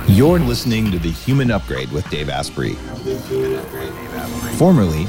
You're listening to The Human Upgrade with Dave Asprey, formerly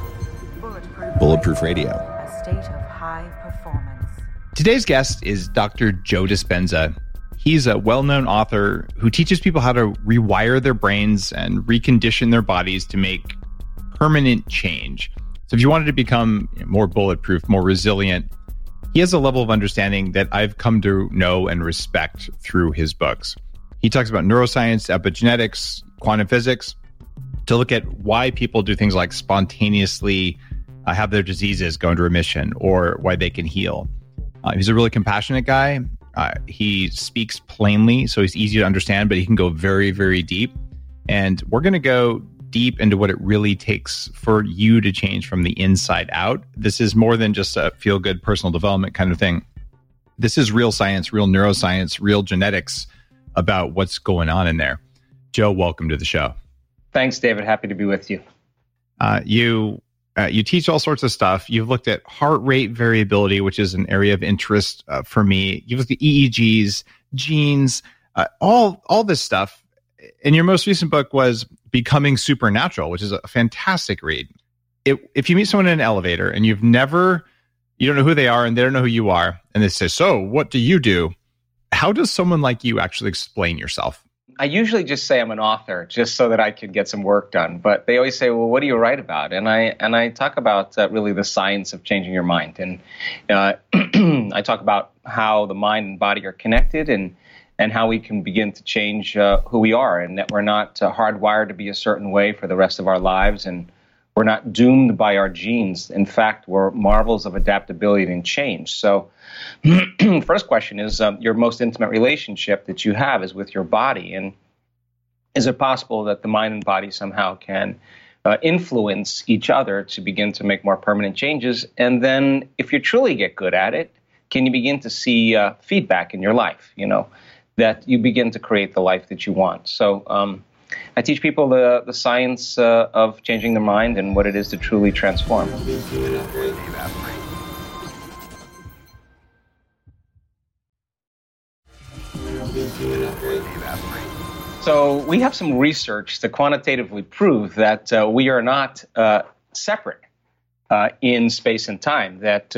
Bulletproof Radio. A state of high performance. Today's guest is Dr. Joe Dispenza. He's a well-known author who teaches people how to rewire their brains and recondition their bodies to make permanent change. So if you wanted to become more bulletproof, more resilient, he has a level of understanding that I've come to know and respect through his books. He talks about neuroscience, epigenetics, quantum physics, to look at why people do things like spontaneously have their diseases go into remission or why they can heal. He's a really compassionate guy. He speaks plainly, so he's easy to understand, but he can go very, very deep. And we're going to go deep into what it really takes for you to change from the inside out. This is more than just a feel-good personal development kind of thing. This is real science, real neuroscience, real genetics about what's going on in there. Joe, welcome to the show. Thanks, David. Happy to be with you. You teach all sorts of stuff. You've looked at heart rate variability, which is an area of interest for me. You've looked at EEGs, genes, all this stuff. And your most recent book was Becoming Supernatural, which is a fantastic read. If you meet someone in an elevator and you don't know who they are and they don't know who you are, and they say, "So what do you do?" How does someone like you actually explain yourself? I usually just say I'm an author, just so that I could get some work done. But they always say, "Well, what do you write about?" And I talk about really the science of changing your mind, and I talk about how the mind and body are connected, and how we can begin to change who we are, and that we're not hardwired to be a certain way for the rest of our lives, and we're not doomed by our genes. In fact, we're marvels of adaptability and change. So first question is, your most intimate relationship that you have is with your body. And is it possible that the mind and body somehow can influence each other to begin to make more permanent changes? And then if you truly get good at it, can you begin to see feedback in your life, that you begin to create the life that you want? So I teach people the science of changing their mind and what it is to truly transform. So we have some research to quantitatively prove that we are not separate in space and time. That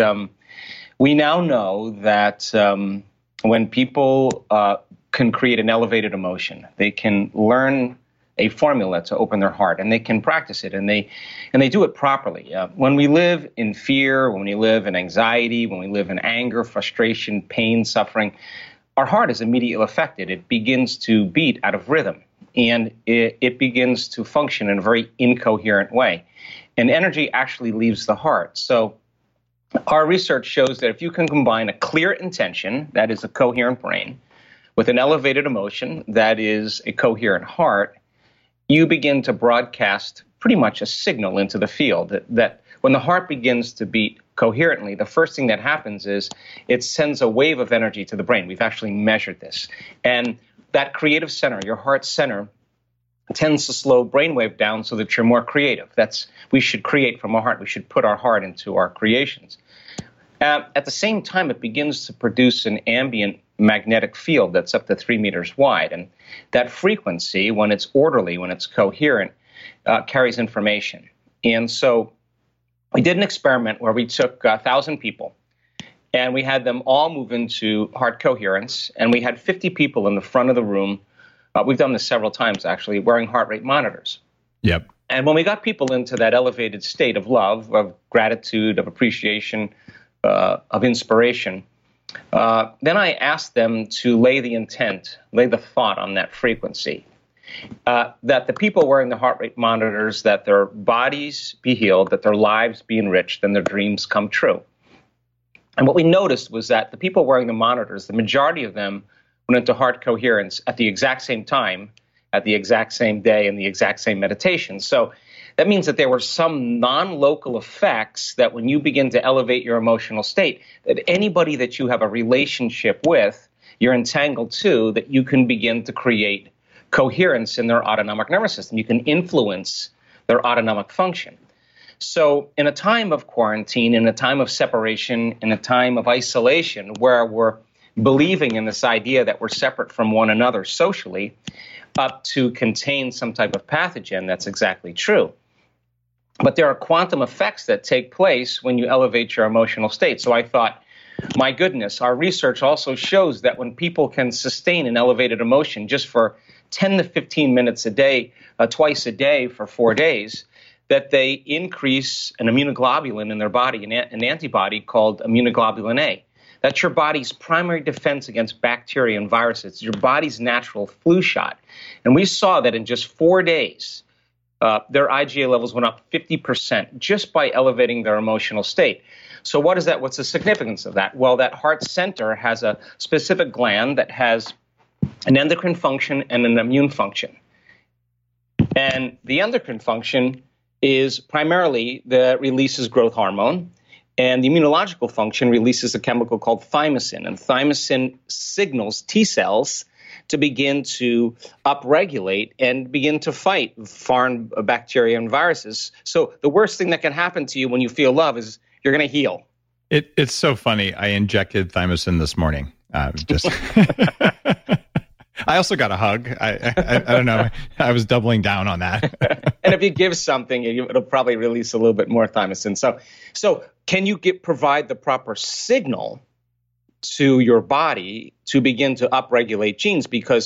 we now know that when people can create an elevated emotion, they can learn a formula to open their heart, and they can practice it, and they do it properly. When we live in fear, when we live in anxiety, when we live in anger, frustration, pain, suffering, our heart is immediately affected. It begins to beat out of rhythm, and it begins to function in a very incoherent way. And energy actually leaves the heart. So our research shows that if you can combine a clear intention, that is a coherent brain, with an elevated emotion, that is a coherent heart, you begin to broadcast pretty much a signal into the field that when the heart begins to beat coherently, the first thing that happens is it sends a wave of energy to the brain. We've actually measured this. And that creative center, your heart center, tends to slow brainwave down so that you're more creative. We should create from our heart. We should put our heart into our creations. At the same time, it begins to produce an ambient magnetic field that's up to 3 meters wide. And that frequency, when it's orderly, when it's coherent, carries information. And so we did an experiment where we took 1,000 people, and we had them all move into heart coherence, and we had 50 people in the front of the room. We've done this several times, actually, wearing heart rate monitors. Yep. And when we got people into that elevated state of love, of gratitude, of appreciation, of inspiration, then I asked them to lay the thought on that frequency, that the people wearing the heart rate monitors, that their bodies be healed, that their lives be enriched, and their dreams come true. And what we noticed was that the people wearing the monitors, the majority of them went into heart coherence at the exact same time, at the exact same day, in the exact same meditation. So that means that there were some non-local effects that when you begin to elevate your emotional state, that anybody that you have a relationship with, you're entangled to, that you can begin to create coherence in their autonomic nervous system. You can influence their autonomic function. So in a time of quarantine, in a time of separation, in a time of isolation, where we're believing in this idea that we're separate from one another socially, up to contain some type of pathogen. That's exactly true. But there are quantum effects that take place when you elevate your emotional state. So I thought, my goodness, our research also shows that when people can sustain an elevated emotion just for 10 to 15 minutes a day, twice a day for 4 days, that they increase an immunoglobulin in their body, an antibody called immunoglobulin A. That's your body's primary defense against bacteria and viruses. It's your body's natural flu shot. And we saw that in just 4 days, their IgA levels went up 50% just by elevating their emotional state. So what is that? What's the significance of that? Well, that heart center has a specific gland that has an endocrine function and an immune function. And the endocrine function is primarily that releases growth hormone, and the immunological function releases a chemical called thymosin. And thymosin signals T cells to begin to upregulate and begin to fight foreign bacteria and viruses. So the worst thing that can happen to you when you feel love is you're going to heal. It's so funny. I injected thymosin this morning. I also got a hug. I don't know. I was doubling down on that. And if you give something, it'll probably release a little bit more thymosin. So can you provide the proper signal to your body to begin to upregulate genes? Because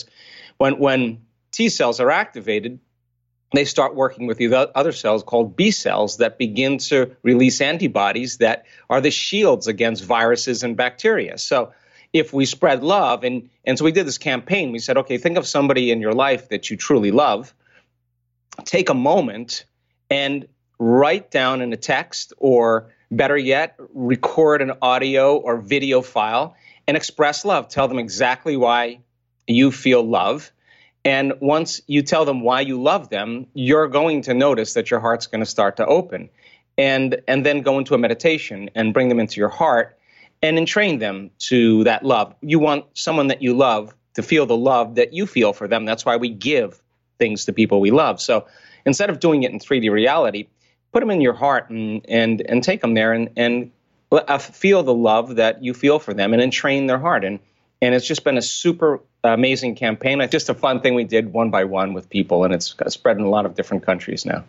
when T cells are activated, they start working with the other cells called B cells that begin to release antibodies that are the shields against viruses and bacteria. So if we spread love, and so we did this campaign, we said, okay, think of somebody in your life that you truly love. Take a moment and write down in a text, or better yet, record an audio or video file and express love. Tell them exactly why you feel love. And once you tell them why you love them, you're going to notice that your heart's going to start to open. And then go into a meditation and bring them into your heart and entrain them to that love. You want someone that you love to feel the love that you feel for them. That's why we give things to people we love. So instead of doing it in 3D reality, put them in your heart and take them there and feel the love that you feel for them and entrain their heart. And it's just been a super amazing campaign. It's just a fun thing we did one by one with people, and it's spread in a lot of different countries now.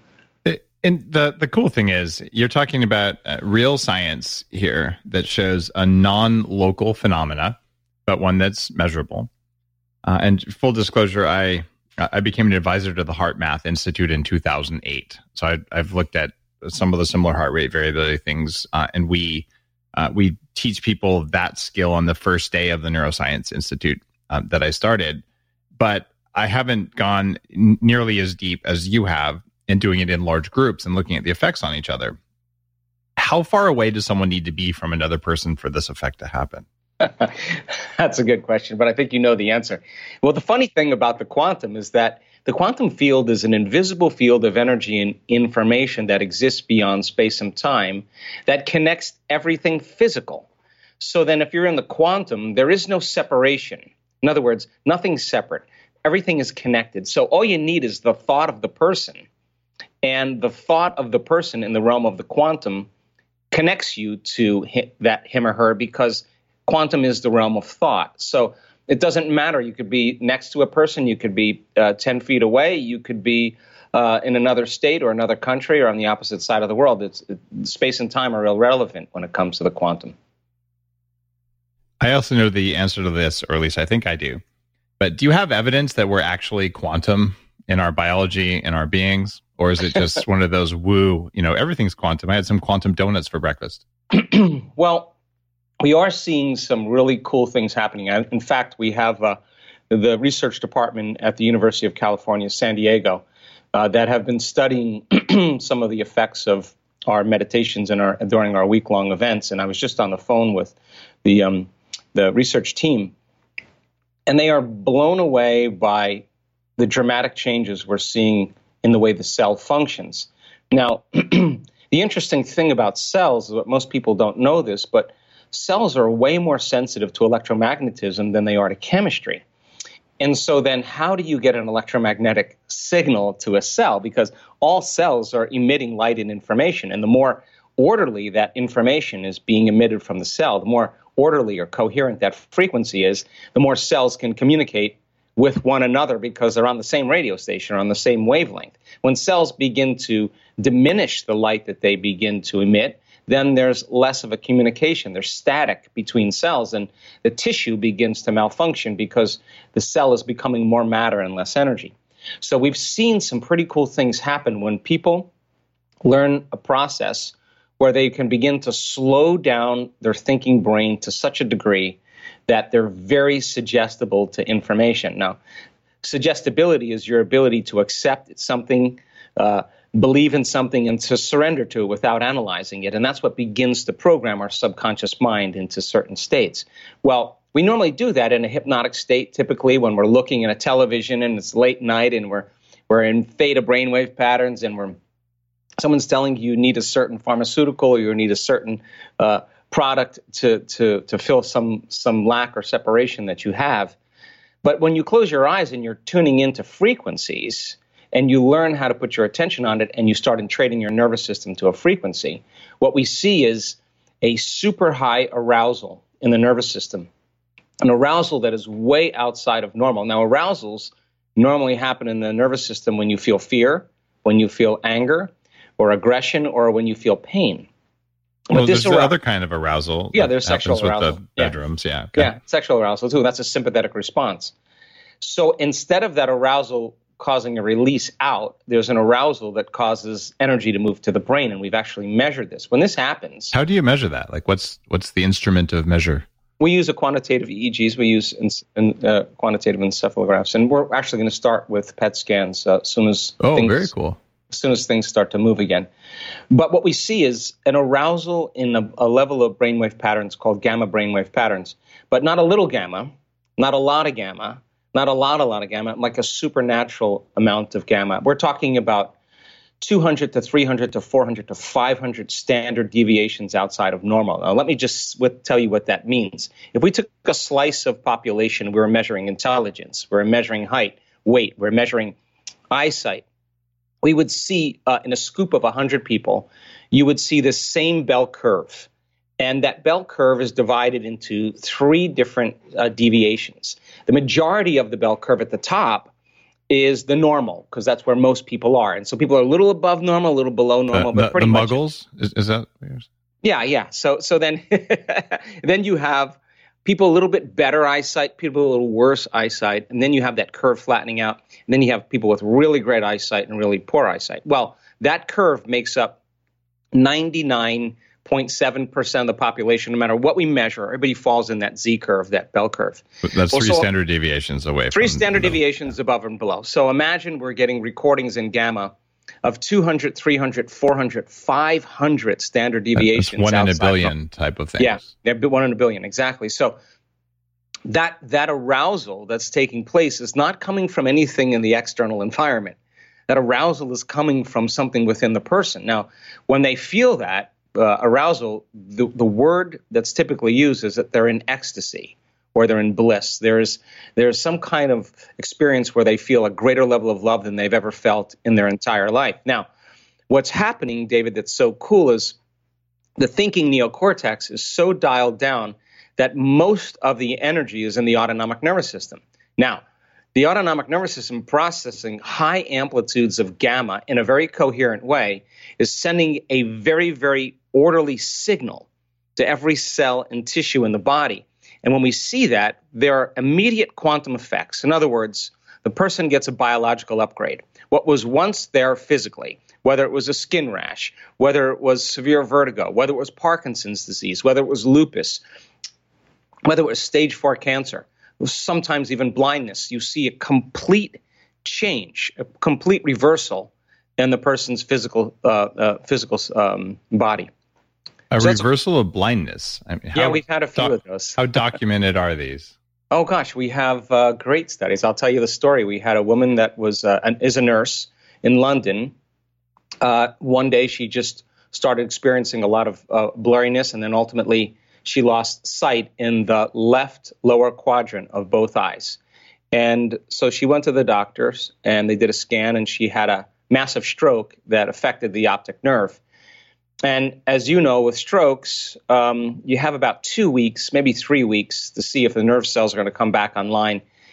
And the cool thing is you're talking about real science here that shows a non-local phenomena, but one that's measurable. And full disclosure, I became an advisor to the HeartMath Institute in 2008. So I've looked at some of the similar heart rate variability things, and we teach people that skill on the first day of the Neuroscience Institute that I started. But I haven't gone nearly as deep as you have in doing it in large groups and looking at the effects on each other. How far away does someone need to be from another person for this effect to happen? That's a good question, but I think you know the answer. Well, the funny thing about the quantum is that the quantum field is an invisible field of energy and information that exists beyond space and time that connects everything physical. So then if you're in the quantum, there is no separation. In other words, nothing's separate. Everything is connected. So all you need is the thought of the person. And the thought of the person in the realm of the quantum connects you to him or her, because quantum is the realm of thought. So it doesn't matter. You could be next to a person. You could be 10 feet away. You could be in another state or another country or on the opposite side of the world. Space and time are irrelevant when it comes to the quantum. I also know the answer to this, or at least I think I do. But do you have evidence that we're actually quantum in our biology, in our beings? Or is it just one of those woo, everything's quantum? I had some quantum donuts for breakfast. Well, we are seeing some really cool things happening. In fact, we have the research department at the University of California, San Diego, that have been studying some of the effects of our meditations during our week-long events. And I was just on the phone with the research team, and they are blown away by the dramatic changes we're seeing in the way the cell functions. Now, the interesting thing about cells is that most people don't know this, but cells are way more sensitive to electromagnetism than they are to chemistry. And so then how do you get an electromagnetic signal to a cell? Because all cells are emitting light and information, and the more orderly that information is being emitted from the cell, the more orderly or coherent that frequency is, the more cells can communicate with one another because they're on the same radio station or on the same wavelength. When cells begin to diminish the light that they begin to emit, then there's less of a communication. There's static between cells, and the tissue begins to malfunction because the cell is becoming more matter and less energy. So we've seen some pretty cool things happen when people learn a process where they can begin to slow down their thinking brain to such a degree that they're very suggestible to information. Now, suggestibility is your ability to accept something, believe in something, and to surrender to it without analyzing it. And that's what begins to program our subconscious mind into certain states. Well, we normally do that in a hypnotic state, typically when we're looking at a television and it's late night and we're in theta brainwave patterns and someone's telling you need a certain pharmaceutical or you need a certain product to fill some lack or separation that you have. But when you close your eyes and you're tuning into frequencies and you learn how to put your attention on it and you start entraining your nervous system to a frequency, what we see is a super high arousal in the nervous system, an arousal that is way outside of normal. Now, arousals normally happen in the nervous system when you feel fear, when you feel anger or aggression, or when you feel pain. Well, there's other kind of arousal. Yeah, there's sexual arousal. With the bedrooms, yeah. Okay. Yeah, sexual arousal too. That's a sympathetic response. So instead of that arousal causing a release out, there's an arousal that causes energy to move to the brain, and we've actually measured this. When this happens, how do you measure that? Like, what's the instrument of measure? We use a quantitative EEGs. We use quantitative encephalographs, and we're actually going to start with PET scans as soon as very cool. As soon as things start to move again. But what we see is an arousal in a level of brainwave patterns called gamma brainwave patterns, but not a little gamma, not a lot of gamma, not a lot of gamma, like a supernatural amount of gamma. We're talking about 200 to 300 to 400 to 500 standard deviations outside of normal. Now, let me just tell you what that means. If we took a slice of population, we were measuring intelligence, we were measuring height, weight, we're measuring eyesight, we would see in a scoop of 100 people, you would see the same bell curve. And that bell curve is divided into 3 different deviations. The majority of the bell curve at the top is the normal, because that's where most people are. And so people are a little above normal, a little below normal, but pretty much. The muggles? Is that? Yeah. So then, then you have people a little bit better eyesight, people a little worse eyesight, and then you have that curve flattening out, and then you have people with really great eyesight and really poor eyesight. Well, that curve makes up 99.7% of the population. No matter what we measure, everybody falls in that Z curve, that bell curve. That's 3 standard deviations away. 3 standard deviations above and below. So imagine we're getting recordings in gamma of 200, 300, 400, 500 standard deviations. That's 1 in a billion type of thing. Yeah, 1 in a billion, exactly. So that arousal that's taking place is not coming from anything in the external environment. That arousal is coming from something within the person. Now, when they feel that arousal, the word that's typically used is that they're in ecstasy or they're in bliss. There's some kind of experience where they feel a greater level of love than they've ever felt in their entire life. Now, what's happening, David, that's so cool is the thinking neocortex is so dialed down that most of the energy is in the autonomic nervous system. Now, the autonomic nervous system processing high amplitudes of gamma in a very coherent way is sending a very, very orderly signal to every cell and tissue in the body. And when we see that, there are immediate quantum effects. In other words, the person gets a biological upgrade. What was once there physically, whether it was a skin rash, whether it was severe vertigo, whether it was Parkinson's disease, whether it was lupus, whether it was stage 4 cancer, sometimes even blindness, you see a complete change, a complete reversal in the person's physical body. A reversal of blindness. I mean, we've had a few of those. How documented are these? Oh, gosh, we have great studies. I'll tell you the story. We had a woman that is a nurse in London. One day she just started experiencing a lot of blurriness, and then ultimately she lost sight in the left lower quadrant of both eyes. And so she went to the doctors, and they did a scan, and she had a massive stroke that affected the optic nerve. And as you know, with strokes, you have about 2 weeks, maybe 3 weeks to see if the nerve cells are going to come back online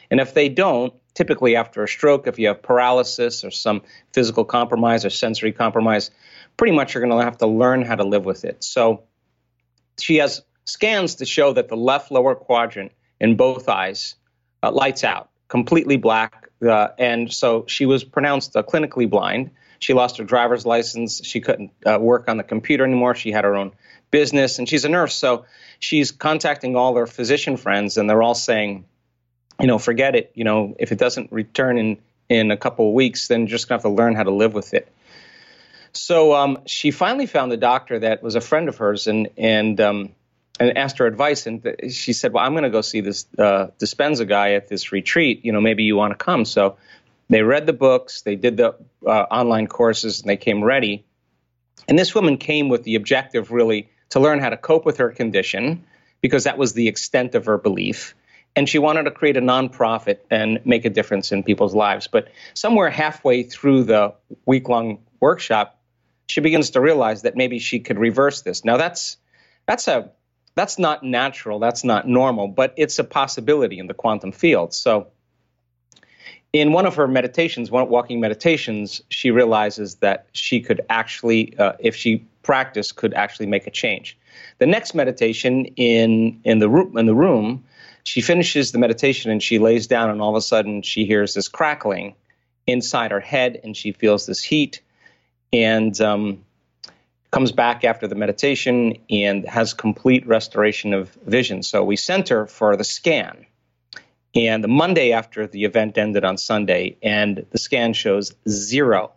And if they don't, typically after a stroke, if you have paralysis or some physical compromise or sensory compromise, pretty much you're going to have to learn how to live with it. So she has scans to show that the left lower quadrant in both eyes lights out, completely black. And so she was pronounced clinically blind. She lost her driver's license. She couldn't work on the computer anymore. She had her own business, and she's a nurse. So she's contacting all her physician friends, and they're all saying, forget it. If it doesn't return in a couple of weeks, then you're just going to have to learn how to live with it. So she finally found a doctor that was a friend of hers and asked her advice. And she said, well, I'm going to go see this Dispenza guy at this retreat. Maybe you want to come. So they read the books, they did the online courses, and they came ready. And this woman came with the objective really to learn how to cope with her condition, because that was the extent of her belief. And she wanted to create a nonprofit and make a difference in people's lives. But somewhere halfway through the week-long workshop, she begins to realize that maybe she could reverse this. Now, that's not natural, that's not normal, but it's a possibility in the quantum field. So in one of her meditations, walking meditations, she realizes that she could actually, if she practiced, could actually make a change. The next meditation in the room, she finishes the meditation and she lays down, and all of a sudden she hears this crackling inside her head, and she feels this heat, and comes back after the meditation and has complete restoration of vision. So we sent her for the scan. And the Monday after the event ended on Sunday, and the scan shows zero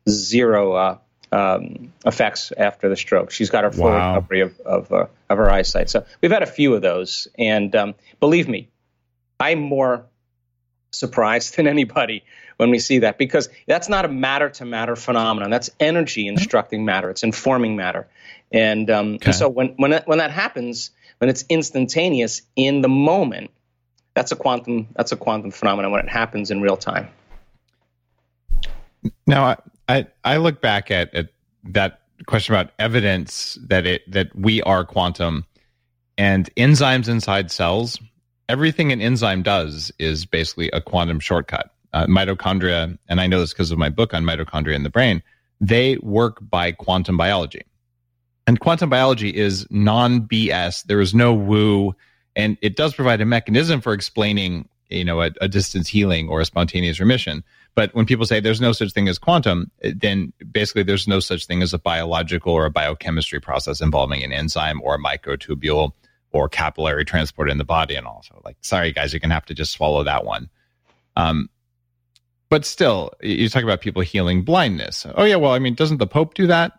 effects after the stroke. She's got her full recovery of her eyesight. So we've had a few of those. And believe me, I'm more surprised than anybody when we see that, because that's not a matter-to-matter phenomenon. That's energy instructing matter. It's informing matter. And, and so when that happens, when it's instantaneous in the moment, that's a quantum phenomenon when it happens in real time. Now, I look back at that question about evidence that we are quantum, and enzymes inside cells. Everything an enzyme does is basically a quantum shortcut. Mitochondria, and I know this because of my book on mitochondria in the brain, they work by quantum biology. And quantum biology is non-BS. There is no woo. And it does provide a mechanism for explaining, a distance healing or a spontaneous remission. But when people say there's no such thing as quantum, then basically there's no such thing as a biological or a biochemistry process involving an enzyme or a microtubule or capillary transport in the body. And also, sorry guys, you're going to have to just swallow that one. But still, you talk about people healing blindness. Oh yeah, well, doesn't the Pope do that?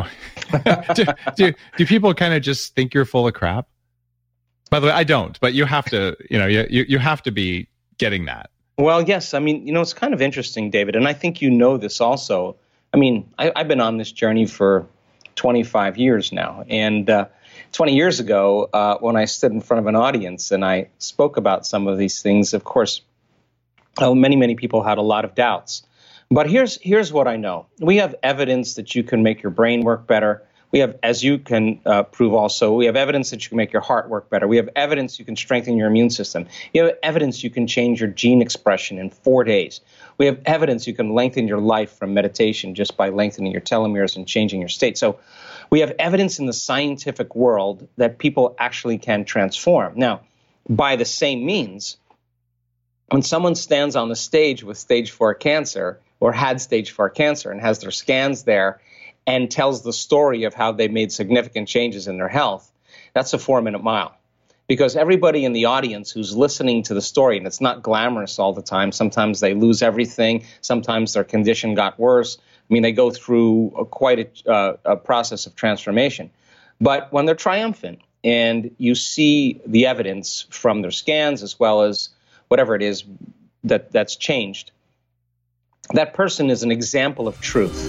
Do people kind of just think you're full of crap? By the way, I don't, but you have to, you have to be getting that. Well, yes. It's kind of interesting, David, and I think you know this also. I've been on this journey for 25 years now, and 20 years ago, when I stood in front of an audience and I spoke about some of these things, of course, many people had a lot of doubts. But here's what I know. We have evidence that you can make your brain work better. We have, as you can prove also, we have evidence that you can make your heart work better. We have evidence you can strengthen your immune system. You have evidence you can change your gene expression in 4 days. We have evidence you can lengthen your life from meditation just by lengthening your telomeres and changing your state. So we have evidence in the scientific world that people actually can transform. Now, by the same means, when someone stands on the stage with stage 4 cancer or had stage 4 cancer and has their scans there and tells the story of how they made significant changes in their health, that's a 4-minute mile. Because everybody in the audience who's listening to the story, and it's not glamorous all the time, sometimes they lose everything, sometimes their condition got worse. They go through quite a process of transformation. But when they're triumphant and you see the evidence from their scans as well as whatever it is that's changed, that person is an example of truth.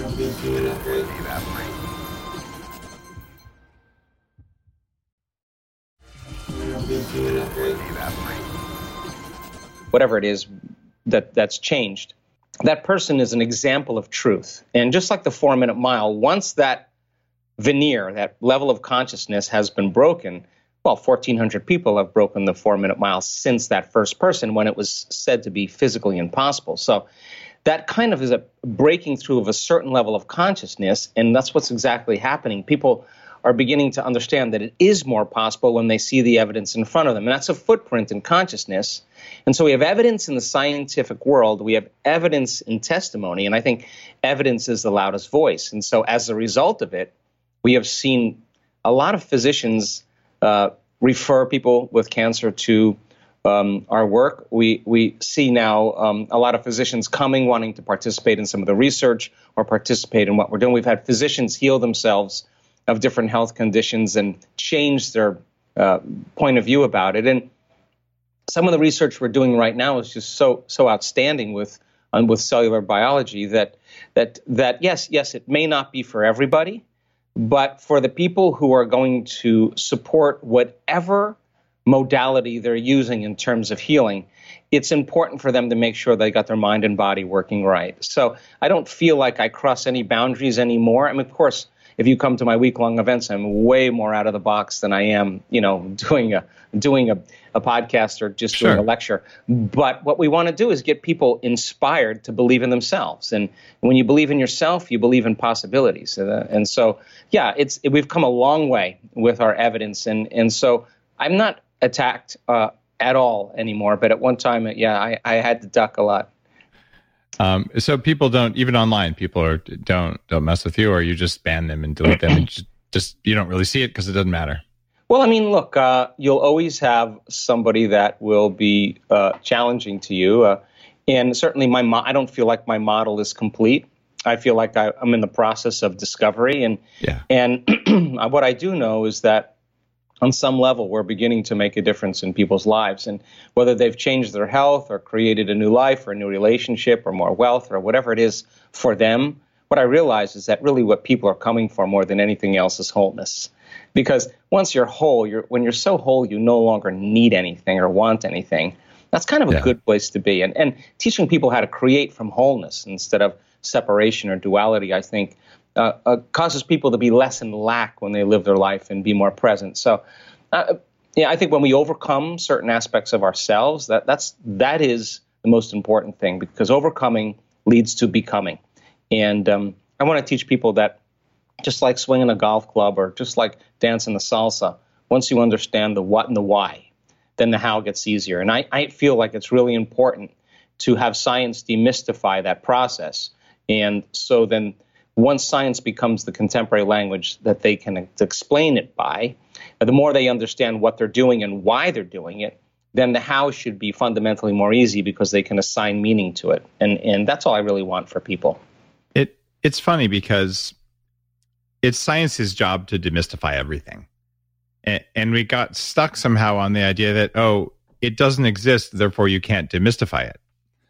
Whatever it is that's changed, that person is an example of truth. And just like the 4-minute mile, once that veneer, that level of consciousness has been broken, 1,400 people have broken the 4-minute mile since that first person when it was said to be physically impossible. So that kind of is a breaking through of a certain level of consciousness, and that's what's exactly happening. People are beginning to understand that it is more possible when they see the evidence in front of them, and that's a footprint in consciousness. And so we have evidence in the scientific world, we have evidence in testimony, and I think evidence is the loudest voice. And so as a result of it, we have seen a lot of physicians refer people with cancer to our work. We see now a lot of physicians coming, wanting to participate in some of the research or participate in what we're doing. We've had physicians heal themselves of different health conditions and change their point of view about it. And some of the research we're doing right now is just so outstanding with cellular biology that yes, it may not be for everybody, but for the people who are going to support whatever modality they're using in terms of healing, it's important for them to make sure they got their mind and body working right. So I don't feel like I cross any boundaries anymore. I mean, of course, if you come to my week-long events, I'm way more out of the box than I am, doing a podcast or just doing a lecture. But what we want to do is get people inspired to believe in themselves. And when you believe in yourself, you believe in possibilities. And so, we've come a long way with our evidence. And so I'm not attacked at all anymore. But at one time, I had to duck a lot. So people don't, even online, people don't mess with you, or you just ban them and delete them and just you don't really see it because it doesn't matter. Well, I mean, look, you'll always have somebody that will be challenging to you. And certainly I don't feel like my model is complete. I feel like I'm in the process of discovery. And what I do know is that on some level, we're beginning to make a difference in people's lives. And whether they've changed their health or created a new life or a new relationship or more wealth or whatever it is for them, what I realize is that really what people are coming for more than anything else is wholeness. Because once you're whole, when you're so whole, you no longer need anything or want anything. That's kind of a good place to be. And teaching people how to create from wholeness instead of separation or duality, I think, causes people to be less in lack when they live their life and be more present. So, I think when we overcome certain aspects of ourselves, that is the most important thing, because overcoming leads to becoming. And I want to teach people that just like swinging a golf club or just like dancing the salsa, once you understand the what and the why, then the how gets easier. And I feel like it's really important to have science demystify that process. And so then once science becomes the contemporary language that they can explain it by, the more they understand what they're doing and why they're doing it, then the how should be fundamentally more easy because they can assign meaning to it. And that's all I really want for people. It's funny because it's science's job to demystify everything. And we got stuck somehow on the idea that, it doesn't exist, therefore you can't demystify it.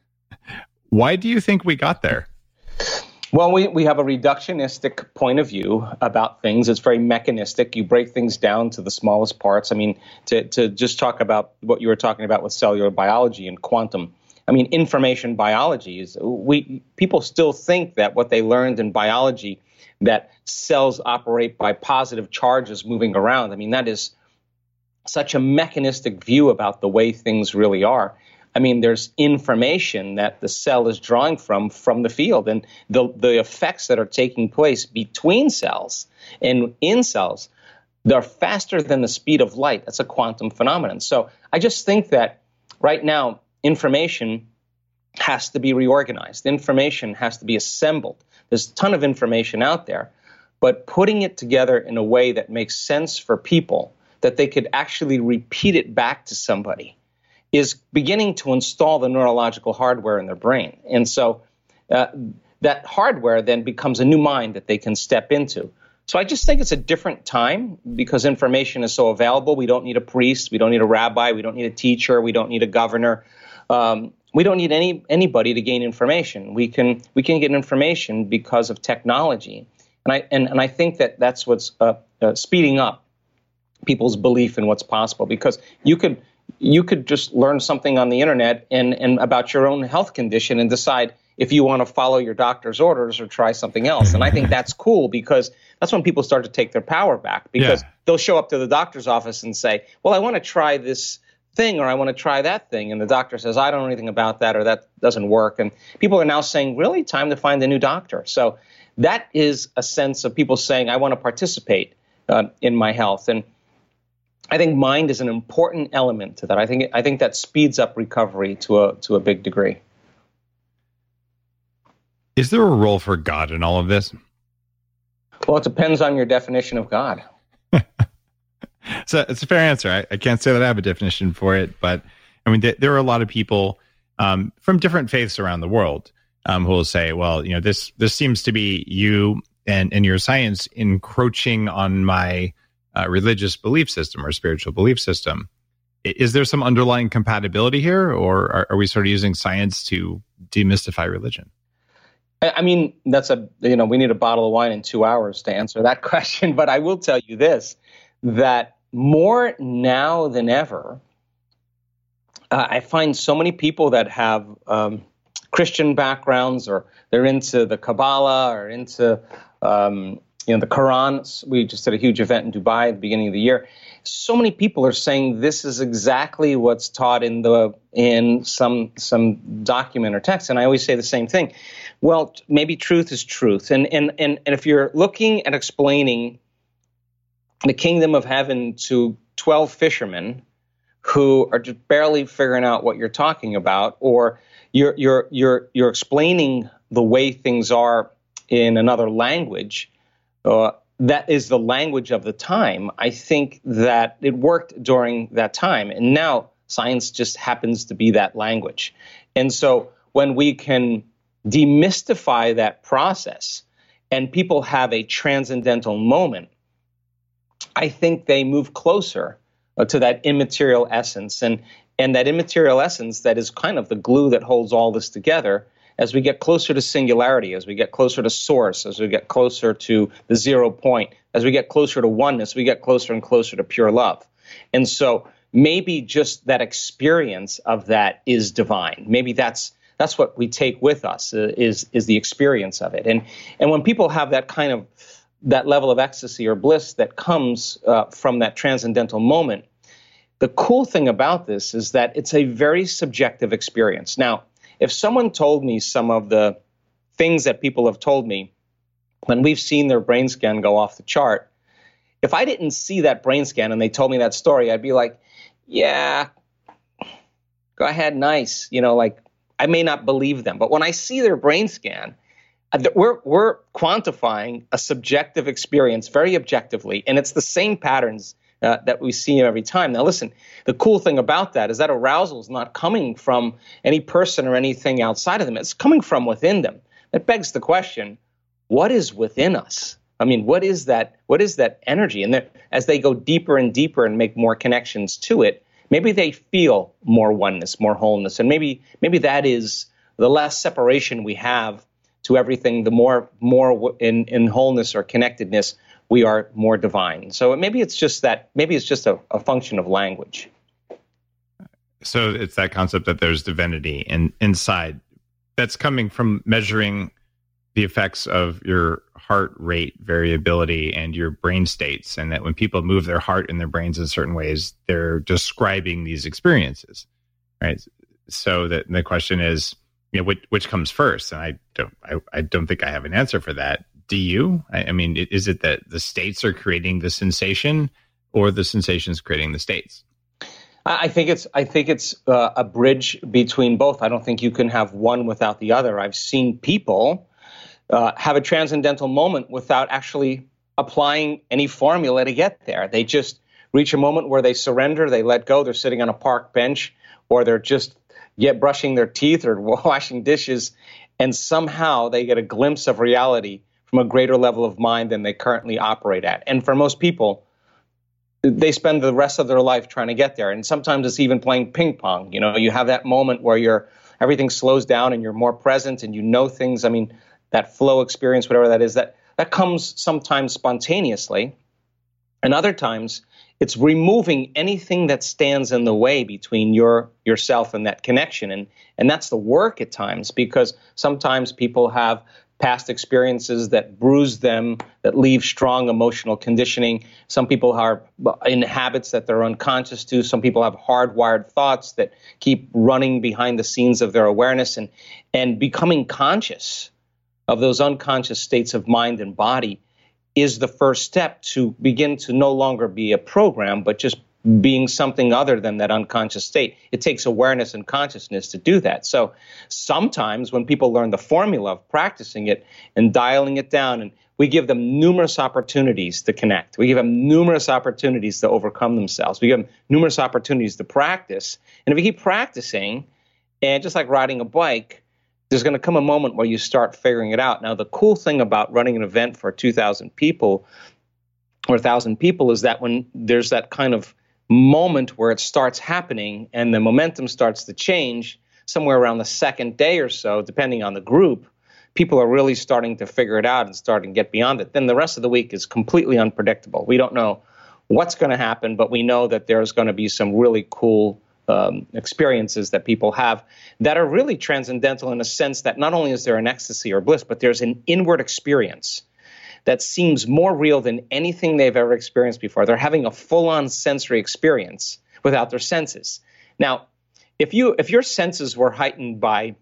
Why do you think we got there? Well, we have a reductionistic point of view about things. It's very mechanistic. You break things down to the smallest parts. I mean, to just talk about what you were talking about with cellular biology and quantum. I mean, information biology is people still think that what they learned in biology, that cells operate by positive charges moving around. I mean, that is such a mechanistic view about the way things really are. I mean, there's information that the cell is drawing from the field, and the effects that are taking place between cells and in cells, they're faster than the speed of light. That's a quantum phenomenon. So I just think that right now, information has to be reorganized. Information has to be assembled. There's a ton of information out there, but putting it together in a way that makes sense for people, that they could actually repeat it back to somebody, is beginning to install the neurological hardware in their brain. And so that hardware then becomes a new mind that they can step into. So I just think it's a different time because information is so available. We don't need a priest. We don't need a rabbi. We don't need a teacher. We don't need a governor. We don't need anybody to gain information. We can get information because of technology. And I think that that's what's speeding up people's belief in what's possible, because you could just learn something on the internet and about your own health condition and decide if you want to follow your doctor's orders or try something else. And I think that's cool, because that's when people start to take their power back, because they'll show up to the doctor's office and say, well, I want to try this thing, or I want to try that thing. And the doctor says, I don't know anything about that, or that doesn't work. And people are now saying, really, time to find a new doctor. So that is a sense of people saying, I want to participate in my health. And I think mind is an important element to that. I think that speeds up recovery to a big degree. Is there a role for God in all of this? Well, it depends on your definition of God. So it's a fair answer. I can't say that I have a definition for it, but I mean, there are a lot of people from different faiths around the world who will say, well, this seems to be you and your science encroaching on my religious belief system or spiritual belief system. Is there some underlying compatibility here, or are we sort of using science to demystify religion? I mean, we need a bottle of wine in 2 hours to answer that question. But I will tell you this, that more now than ever, I find so many people that have Christian backgrounds, or they're into the Kabbalah, or into the Quran. We just did a huge event in Dubai at the beginning of the year. So many people are saying this is exactly what's taught in some document or text. And I always say the same thing. Well, maybe truth is truth. And if you're looking at explaining the kingdom of heaven to 12 fishermen who are just barely figuring out what you're talking about, or you're explaining the way things are in another language, that is the language of the time. I think that it worked during that time, and now science just happens to be that language. And so when we can demystify that process and people have a transcendental moment, I think they move closer to that immaterial essence, and that immaterial essence that is kind of the glue that holds all this together. As we get closer to singularity, as we get closer to source, as we get closer to the 0 point, as we get closer to oneness, we get closer and closer to pure love. And so maybe just that experience of that is divine. Maybe that's what we take with us, is the experience of it. And when people have that level of ecstasy or bliss that comes from that transcendental moment, the cool thing about this is that it's a very subjective experience. Now, if someone told me some of the things that people have told me when we've seen their brain scan go off the chart, if I didn't see that brain scan and they told me that story, I'd be like, yeah, go ahead, nice. I may not believe them. But when I see their brain scan, we're quantifying a subjective experience very objectively, and it's the same patterns that we see every time. Now, listen, the cool thing about that is that arousal is not coming from any person or anything outside of them. It's coming from within them. That begs the question, what is within us? I mean, what is that energy? And as they go deeper and deeper and make more connections to it, maybe they feel more oneness, more wholeness. And maybe that is the less separation we have to everything, the more in wholeness or connectedness, we are more divine. So maybe it's just a function of language. So it's that concept that there's divinity inside that's coming from measuring the effects of your heart rate variability and your brain states, and that when people move their heart and their brains in certain ways, they're describing these experiences, right? So that the question is, which comes first? And I don't think I have an answer for that. Do you? I mean, is it that the states are creating the sensation, or the sensation's creating the states? I think it's a bridge between both. I don't think you can have one without the other. I've seen people have a transcendental moment without actually applying any formula to get there. They just reach a moment where they surrender, they let go, they're sitting on a park bench, or they're just brushing their teeth or washing dishes, and somehow they get a glimpse of reality from a greater level of mind than they currently operate at. And for most people, they spend the rest of their life trying to get there. And sometimes it's even playing ping pong. You have that moment where everything slows down and you're more present and you know things. I mean, that flow experience, whatever that is, that comes sometimes spontaneously. And other times it's removing anything that stands in the way between yourself and that connection. And that's the work at times, because sometimes people have past experiences that bruise them, that leave strong emotional conditioning. Some people are in habits that they're unconscious to. Some people have hardwired thoughts that keep running behind the scenes of their awareness, and becoming conscious of those unconscious states of mind and body is the first step to begin to no longer be a program, but just being something other than that unconscious state. It takes awareness and consciousness to do that. So sometimes when people learn the formula of practicing it and dialing it down, and we give them numerous opportunities to connect. We give them numerous opportunities to overcome themselves. We give them numerous opportunities to practice. And if you keep practicing, and just like riding a bike, there's going to come a moment where you start figuring it out. Now, the cool thing about running an event for 2,000 people or 1,000 people is that when there's that kind of moment where it starts happening and the momentum starts to change, somewhere around the second day or so, depending on the group, people are really starting to figure it out and starting to get beyond it. Then the rest of the week is completely unpredictable. We don't know what's going to happen, but we know that there's going to be some really cool experiences that people have that are really transcendental, in a sense that not only is there an ecstasy or bliss, but there's an inward experience that seems more real than anything they've ever experienced before. They're having a full-on sensory experience without their senses. Now, if your senses were heightened by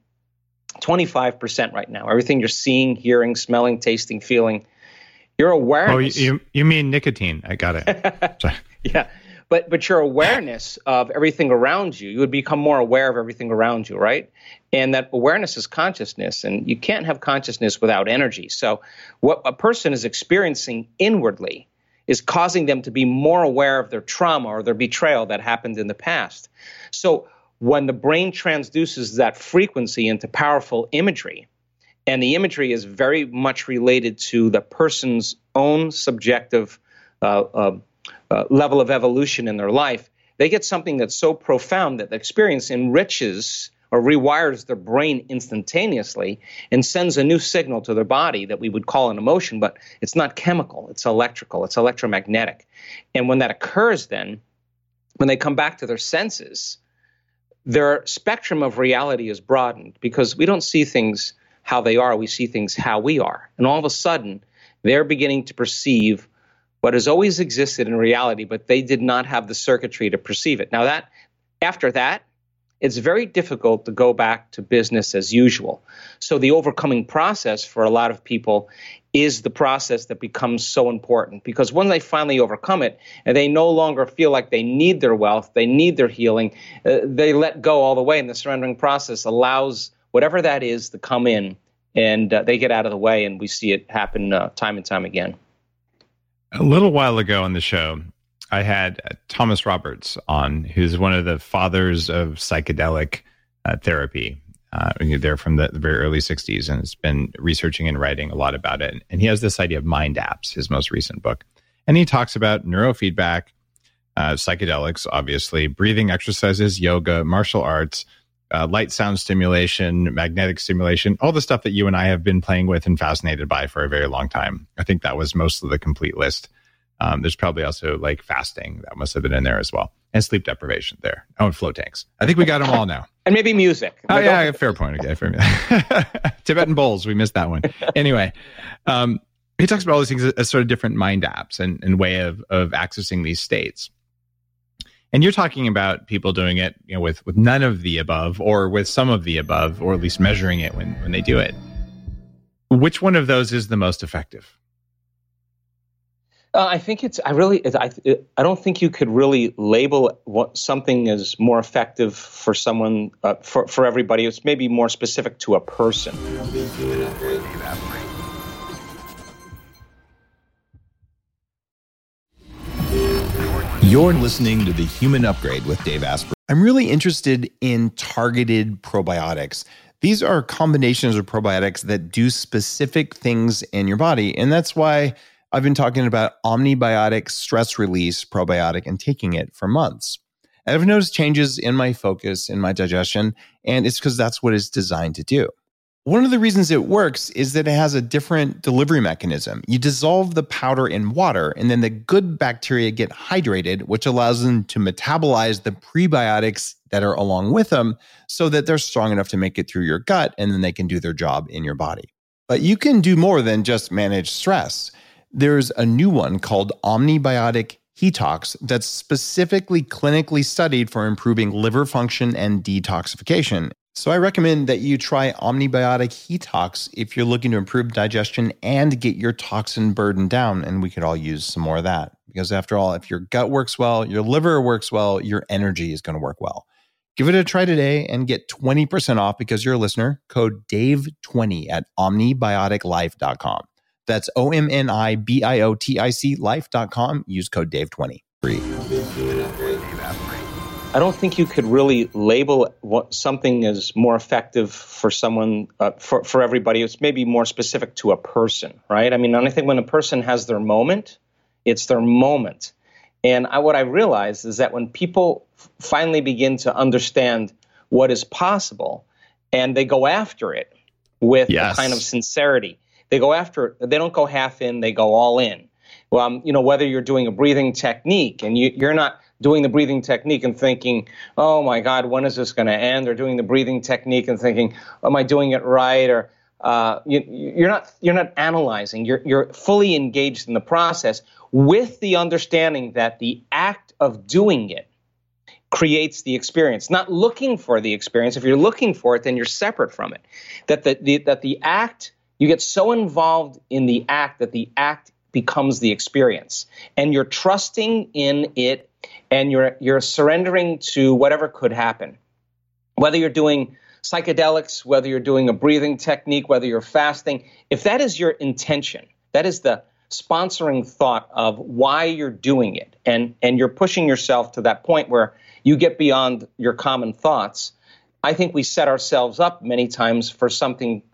25% right now, everything you're seeing, hearing, smelling, tasting, feeling, your awareness. Oh, you mean nicotine? I got it. Sorry. Yeah. But your awareness of everything around you, you would become more aware of everything around you, right? And that awareness is consciousness, and you can't have consciousness without energy. So what a person is experiencing inwardly is causing them to be more aware of their trauma or their betrayal that happened in the past. So when the brain transduces that frequency into powerful imagery, and the imagery is very much related to the person's own subjective level of evolution in their life, they get something that's so profound that the experience enriches or rewires their brain instantaneously and sends a new signal to their body that we would call an emotion, but it's not chemical, it's electrical, it's electromagnetic. And when that occurs, then, when they come back to their senses, their spectrum of reality is broadened, because we don't see things how they are, we see things how we are. And all of a sudden, they're beginning to perceive what has always existed in reality, but they did not have the circuitry to perceive it. Now, after that, it's very difficult to go back to business as usual. So the overcoming process for a lot of people is the process that becomes so important, because when they finally overcome it and they no longer feel like they need their wealth, they need their healing, they let go all the way, and the surrendering process allows whatever that is to come in, and they get out of the way, and we see it happen time and time again. A little while ago on the show, I had Thomas Roberts on, who's one of the fathers of psychedelic therapy. They're from the very early 60s and has been researching and writing a lot about it. And he has this idea of mind apps, his most recent book. And he talks about neurofeedback, psychedelics, obviously, breathing exercises, yoga, martial arts, light sound stimulation, magnetic stimulation, all the stuff that you and I have been playing with and fascinated by for a very long time. I think that was most of the complete list. There's probably also like fasting that must have been in there as well, and sleep deprivation there. Oh, and float tanks. I think we got them all now. And maybe music. Oh yeah, fair point. Okay, Tibetan bowls, we missed that one. Anyway, he talks about all these things as sort of different mind apps and way of accessing these states. And you're talking about people doing it, with none of the above, or with some of the above, or at least measuring it when they do it. Which one of those is the most effective? I think I don't think you could really label something as more effective for someone, for everybody. It's maybe more specific to a person. You're listening to The Human Upgrade with Dave Asprey. I'm really interested in targeted probiotics. These are combinations of probiotics that do specific things in your body. And that's why I've been talking about Omnibiotic Stress Release Probiotic and taking it for months. I've noticed changes in my focus, in my digestion, and it's because that's what it's designed to do. One of the reasons it works is that it has a different delivery mechanism. You dissolve the powder in water, and then the good bacteria get hydrated, which allows them to metabolize the prebiotics that are along with them so that they're strong enough to make it through your gut, and then they can do their job in your body. But you can do more than just manage stress. There's a new one called Omnibiotic Detox that's specifically clinically studied for improving liver function and detoxification. So I recommend that you try Omnibiotic Detox if you're looking to improve digestion and get your toxin burden down. And we could all use some more of that. Because after all, if your gut works well, your liver works well, your energy is going to work well. Give it a try today and get 20% off because you're a listener. Code DAVE20 at omnibioticlife.com. That's OMNIBIOTIC life.com. Use code DAVE20. I don't think you could really label what something as more effective for someone, for everybody. It's maybe more specific to a person, right? I mean, I think when a person has their moment, it's their moment. And what I realize is that when people finally begin to understand what is possible and they go after it with a kind of sincerity, they go after it. They don't go half in, they go all in. Whether you're doing a breathing technique and you're not doing the breathing technique and thinking, oh my God, when is this going to end? Or doing the breathing technique and thinking, am I doing it right? Or you're not analyzing. You're fully engaged in the process with the understanding that the act of doing it creates the experience, not looking for the experience. If you're looking for it, then you're separate from it. That the act, you get so involved in the act that the act becomes the experience, and you're trusting in it, and you're surrendering to whatever could happen. Whether you're doing psychedelics, whether you're doing a breathing technique, whether you're fasting, if that is your intention, that is the sponsoring thought of why you're doing it, and you're pushing yourself to that point where you get beyond your common thoughts, I think we set ourselves up many times for something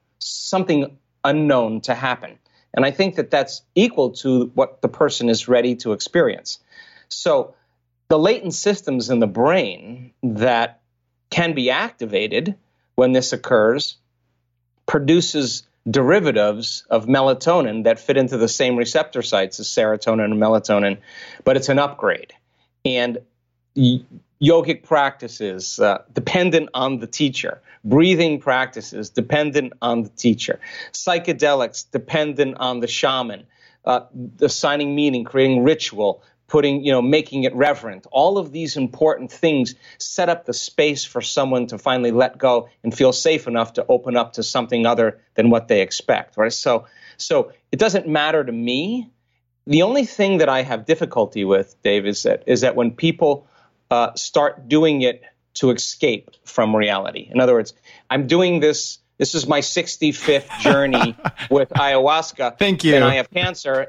unknown to happen. And I think that that's equal to what the person is ready to experience. So the latent systems in the brain that can be activated when this occurs produces derivatives of melatonin that fit into the same receptor sites as serotonin and melatonin, but it's an upgrade. And yogic practices dependent on the teacher, breathing practices dependent on the teacher, psychedelics dependent on the shaman, assigning meaning, creating ritual, making it reverent. All of these important things set up the space for someone to finally let go and feel safe enough to open up to something other than what they expect, right? So it doesn't matter to me. The only thing that I have difficulty with, Dave, is that when people start doing it to escape from reality. In other words, I'm doing this. This is my 65th journey with ayahuasca. Thank you. And I have cancer,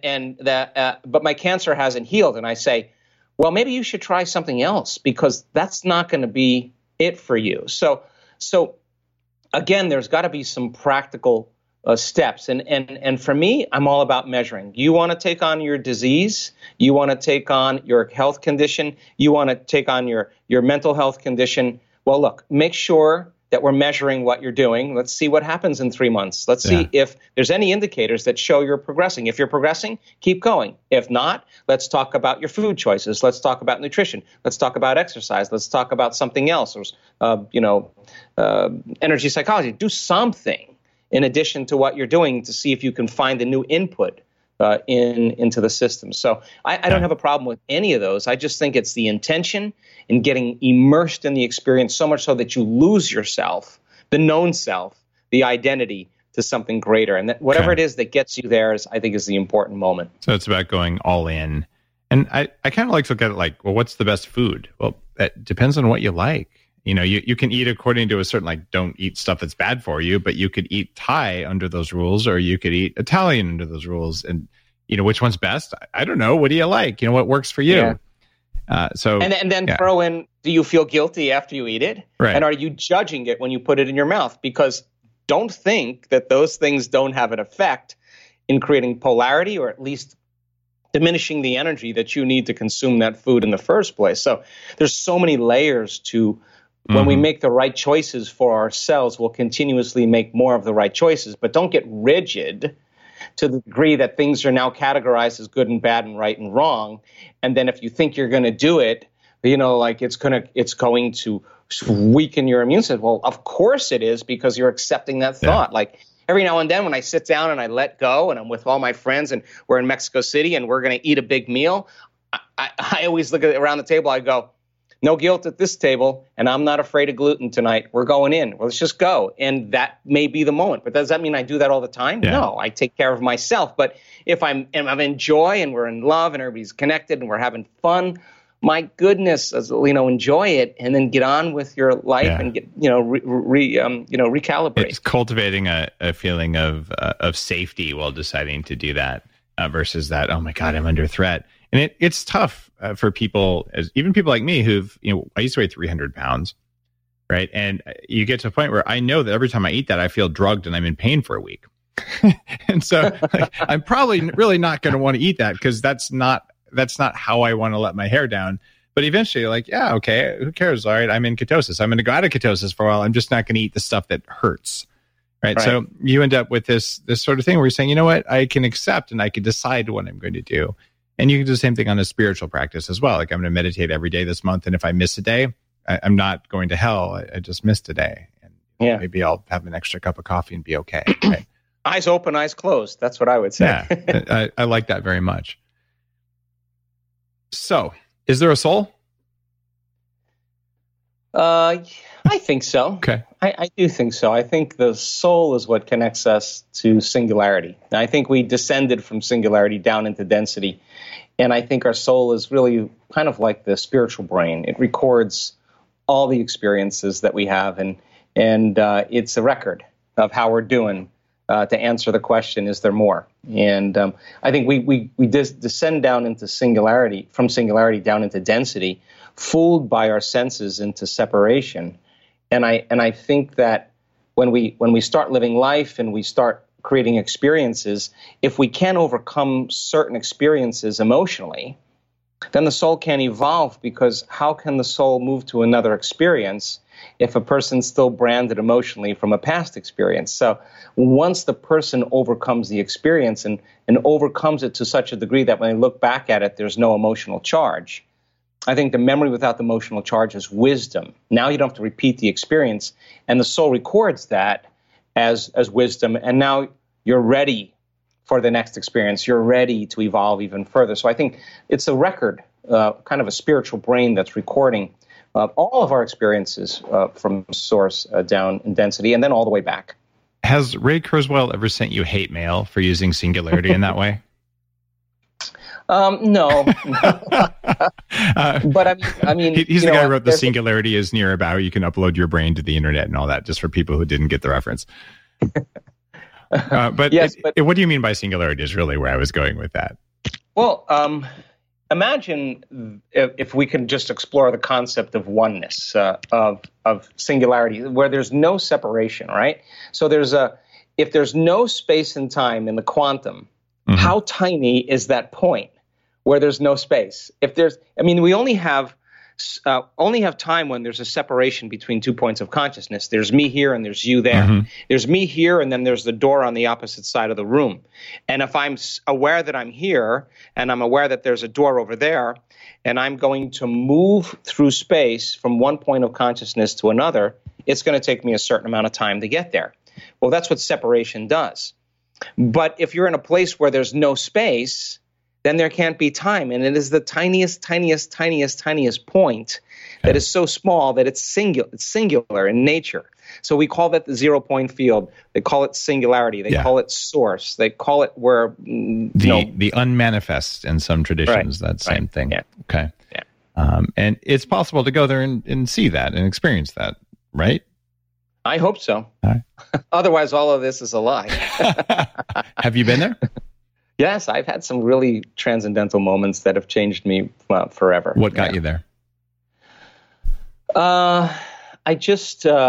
but my cancer hasn't healed. And I say, well, maybe you should try something else because that's not going to be it for you. So again, there's got to be some practical steps. And for me, I'm all about measuring. You want to take on your disease. You want to take on your health condition. You want to take on your mental health condition. Well, look, make sure that we're measuring what you're doing. Let's see what happens in 3 months. Let's see if there's any indicators that show you're progressing. If you're progressing, keep going. If not, let's talk about your food choices. Let's talk about nutrition. Let's talk about exercise. Let's talk about something else, energy psychology. Do something in addition to what you're doing to see if you can find a new input into the system. So I don't have a problem with any of those. I just think it's the intention in getting immersed in the experience so much so that you lose yourself, the known self, the identity to something greater. And that whatever it is that gets you there I think is the important moment. So it's about going all in. And I kind of like to look at it like, well, what's the best food? Well, that depends on what you like. You can eat according to a certain, don't eat stuff that's bad for you, but you could eat Thai under those rules, or you could eat Italian under those rules. And, which one's best? I don't know. What do you like? What works for you? Yeah. And then throw in, do you feel guilty after you eat it? Right. And are you judging it when you put it in your mouth? Because don't think that those things don't have an effect in creating polarity, or at least diminishing the energy that you need to consume that food in the first place. So there's so many layers to When we make the right choices for ourselves, we'll continuously make more of the right choices. But don't get rigid to the degree that things are now categorized as good and bad and right and wrong. And then if you think you're going to do it, like it's going to weaken your immune system. Well, of course it is, because you're accepting that thought. Yeah. Like every now and then when I sit down and I let go and I'm with all my friends and we're in Mexico City and we're going to eat a big meal, I always look around the table. I go, no guilt at this table, and I'm not afraid of gluten tonight. We're going in. Well, let's just go. And that may be the moment. But does that mean I do that all the time? Yeah. No, I take care of myself. But if I'm in joy and we're in love and everybody's connected and we're having fun, my goodness, enjoy it and then get on with your life and get, recalibrate. It's cultivating a feeling of safety while deciding to do that versus that, oh my God, I'm under threat. And it's tough for people, even people like me who've, I used to weigh 300 pounds, right? And you get to a point where I know that every time I eat that, I feel drugged and I'm in pain for a week. And so I'm probably really not going to want to eat that, because that's not how I want to let my hair down. But eventually, okay, who cares? All right, I'm in ketosis. I'm going to go out of ketosis for a while. I'm just not going to eat the stuff that hurts. Right. So you end up with this sort of thing where you're saying, you know what, I can accept and I can decide what I'm going to do. And you can do the same thing on a spiritual practice as well. Like, I'm going to meditate every day this month. And if I miss a day, I'm not going to hell. I just missed a day. And maybe I'll have an extra cup of coffee and be okay. Right? Eyes open, eyes closed. That's what I would say. Yeah, I like that very much. So, is there a soul? I think so. Okay. I do think so. I think the soul is what connects us to singularity. I think we descended from singularity down into density. And I think our soul is really kind of like the spiritual brain. It records all the experiences that we have, and it's a record of how we're doing to answer the question, is there more? And I think we descend down into singularity, from singularity down into density, fooled by our senses into separation. And I think that when we start living life and we start creating experiences, if we can't overcome certain experiences emotionally, then the soul can't evolve, because how can the soul move to another experience if a person's still branded emotionally from a past experience? So once the person overcomes the experience and overcomes it to such a degree that when they look back at it, there's no emotional charge, I think the memory without the emotional charge is wisdom. Now you don't have to repeat the experience, and the soul records that as wisdom, and now you're ready for the next experience. You're ready to evolve even further. So I think it's a record, kind of a spiritual brain that's recording all of our experiences from source down in density and then all the way back. Has Ray Kurzweil ever sent you hate mail for using singularity in that way? No. But I mean, he's the guy who wrote "The Singularity is Near About." You can upload your brain to the internet and all that, just for people who didn't get the reference. But what do you mean by singularity is really where I was going with that. Well, imagine if we can just explore the concept of oneness, of singularity, where there's no separation, right? So if there's no space and time in the quantum, how tiny is that point where there's no space? We only have time when there's a separation between 2 points of consciousness. There's me here and there's you there. There's me here, and then there's the door on the opposite side of the room. And if I'm aware that I'm here and I'm aware that there's a door over there, and I'm going to move through space from one point of consciousness to another, it's going to take me a certain amount of time to get there. Well, that's what separation does. But if you're in a place where there's no space, then there can't be time. And it is the tiniest point that is so small that it's singular in nature. So we call that the 0 point field. They call it singularity. They call it source. They call it where the unmanifest in some traditions. That same thing. Yeah. Okay. Yeah. And it's possible to go there and see that and experience that, right? I hope so. Right. Otherwise, all of this is a lie. Have you been there? Yes, I've had some really transcendental moments that have changed me forever. What got you there? I just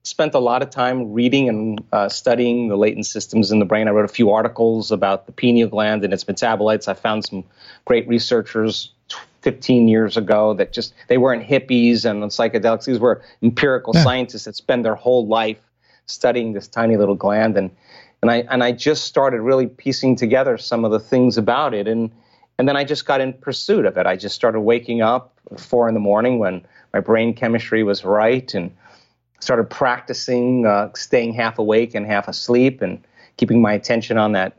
spent a lot of time reading and studying the latent systems in the brain. I wrote a few articles about the pineal gland and its metabolites. I found some great researchers 15 years ago that they weren't hippies and on psychedelics. These were empirical scientists that spend their whole life studying this tiny little gland. And I just started really piecing together some of the things about it. And then I just got in pursuit of it. I just started waking up at 4 a.m. when my brain chemistry was right, and started practicing staying half awake and half asleep, and keeping my attention on that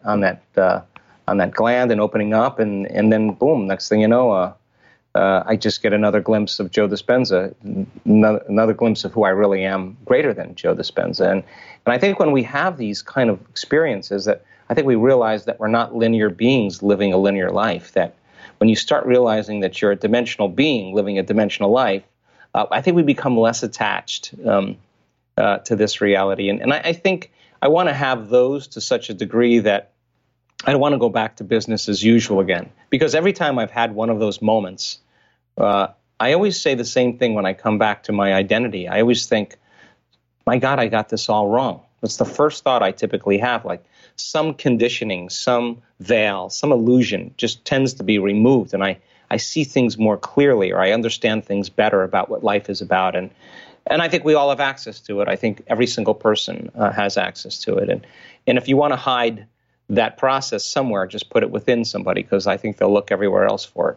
gland and opening up, and then boom, next thing you know, I just get another glimpse of Joe Dispenza, another glimpse of who I really am, greater than Joe Dispenza. And I think when we have these kind of experiences, that I think we realize that we're not linear beings living a linear life. That when you start realizing that you're a dimensional being living a dimensional life, I think we become less attached to this reality. And I think I want to have those to such a degree that I don't want to go back to business as usual again. Because every time I've had one of those moments, I always say the same thing when I come back to my identity. I always think, my God, I got this all wrong. That's the first thought I typically have, like some conditioning, some veil, some illusion just tends to be removed. And I see things more clearly, or I understand things better about what life is about. And I think we all have access to it. I think every single person has access to it. And if you want to hide that process somewhere, just put it within somebody, because I think they'll look everywhere else for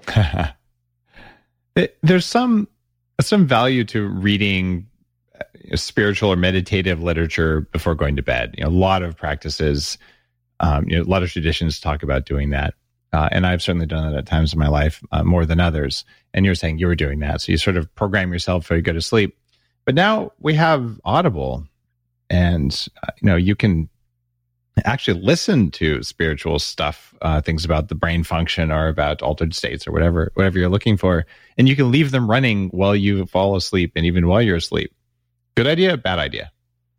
it. There's some value to reading spiritual or meditative literature before going to bed. A lot of practices, a lot of traditions talk about doing that. And I've certainly done that at times in my life, more than others. And you're saying you were doing that. So you sort of program yourself before you go to sleep. But now we have Audible, and you can actually listen to spiritual stuff, things about the brain function or about altered states or whatever you're looking for. And you can leave them running while you fall asleep and even while you're asleep. Good idea, bad idea?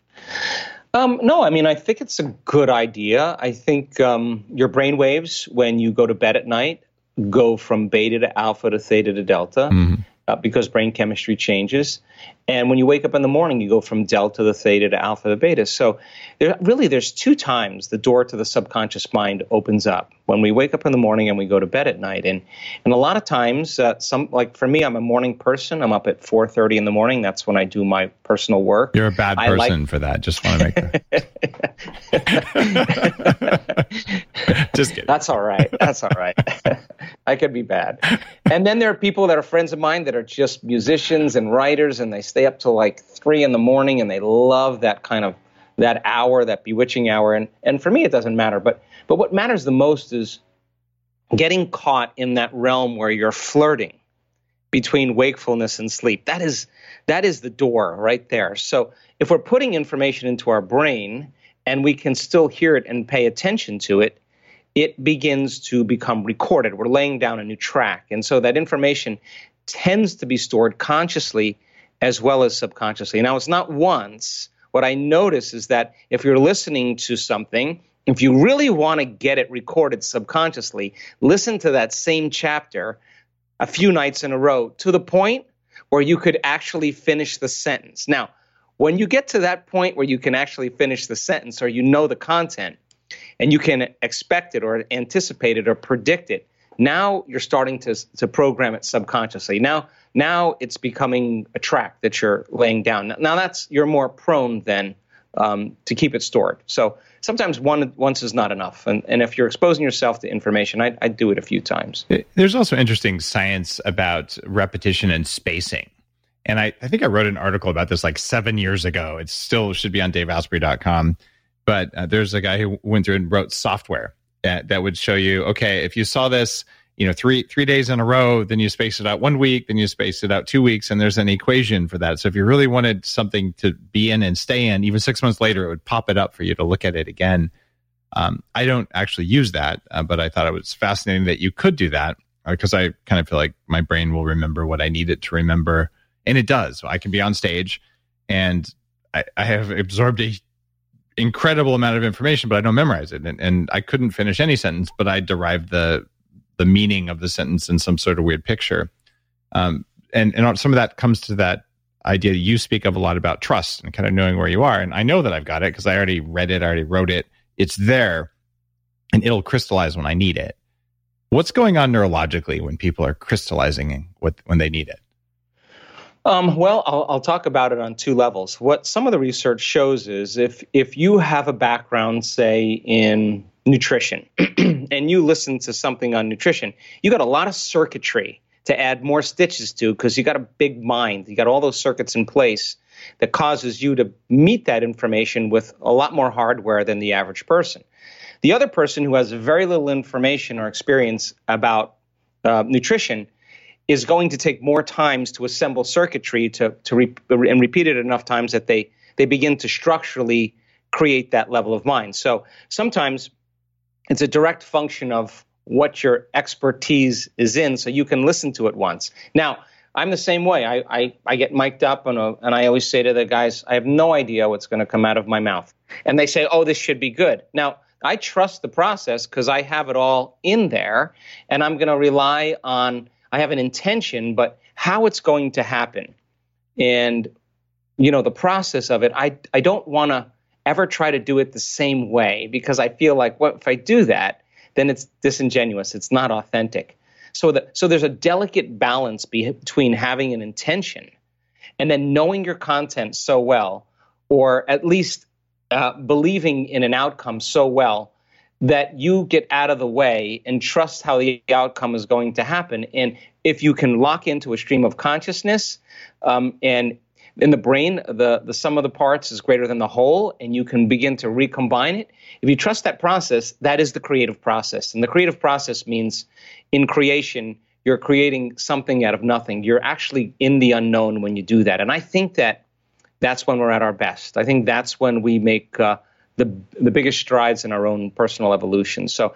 No, I mean, I think it's a good idea. I think your brain waves when you go to bed at night go from beta to alpha to theta to delta, because brain chemistry changes. And when you wake up in the morning, you go from delta to theta to alpha to beta. So there's 2 times the door to the subconscious mind opens up: when we wake up in the morning and we go to bed at night. And a lot of times, like for me, I'm a morning person. I'm up at 4:30 in the morning. That's when I do my personal work. You're a bad person for that. Just want to make that. Just kidding. That's all right. I could be bad. And then there are people that are friends of mine that are just musicians and writers, and they stay up till like 3 a.m, and they love that kind of that hour, that bewitching hour. And for me, it doesn't matter. But what matters the most is getting caught in that realm where you're flirting between wakefulness and sleep. That is the door right there. So if we're putting information into our brain and we can still hear it and pay attention to it, it begins to become recorded. We're laying down a new track. And so that information tends to be stored consciously as well as subconsciously. Now, it's not once. What I notice is that if you're listening to something, if you really want to get it recorded subconsciously, listen to that same chapter a few nights in a row to the point where you could actually finish the sentence. Now, when you get to that point where you can actually finish the sentence, or you know the content, and you can expect it or anticipate it or predict it, now you're starting to program it subconsciously. Now it's becoming a track that you're laying down. Now you're more prone then to keep it stored. So sometimes once is not enough. And if you're exposing yourself to information, I'd do it a few times. There's also interesting science about repetition and spacing. And I think I wrote an article about this like 7 years ago. It still should be on daveasprey.com. But there's a guy who went through and wrote software that would show you, okay, if you saw this, 3 days in a row, then you space it out 1 week, then you space it out 2 weeks, and there's an equation for that. So if you really wanted something to be in and stay in, even 6 months later, it would pop it up for you to look at it again. I don't actually use that, but I thought it was fascinating that you could do that, because I kind of feel like my brain will remember what I need it to remember, and it does. So I can be on stage, and I have absorbed a incredible amount of information, but I don't memorize it. And I couldn't finish any sentence, but I derived the meaning of the sentence in some sort of weird picture. And some of that comes to that idea that you speak of a lot about trust and kind of knowing where you are. And I know that I've got it because I already read it, I already wrote it. It's there and it'll crystallize when I need it. What's going on neurologically when people are crystallizing when they need it? Well, I'll talk about it on two levels. What some of the research shows is if you have a background, say, in nutrition, and you listen to something on nutrition, you got a lot of circuitry to add more stitches to because you got a big mind. You got all those circuits in place that causes you to meet that information with a lot more hardware than the average person. The other person who has very little information or experience about nutrition is going to take more times to assemble circuitry and repeat it enough times that they begin to structurally create that level of mind. So sometimes it's a direct function of what your expertise is in, so you can listen to it once. Now, I'm the same way. I get mic'd up and I always say to the guys, I have no idea what's going to come out of my mouth. And they say, oh, this should be good. Now, I trust the process because I have it all in there, and I'm going to rely on, I have an intention, but how it's going to happen. And, the process of it, I don't want to ever try to do it the same way because I feel like, if I do that, then it's disingenuous. It's not authentic. So there's a delicate balance between having an intention and then knowing your content so well, or at least believing in an outcome so well that you get out of the way and trust how the outcome is going to happen. And if you can lock into a stream of consciousness, and in the brain, the sum of the parts is greater than the whole, and you can begin to recombine it. If you trust that process, that is the creative process. And the creative process means in creation, you're creating something out of nothing. You're actually in the unknown when you do that. And I think that's when we're at our best. I think that's when we make the biggest strides in our own personal evolution. So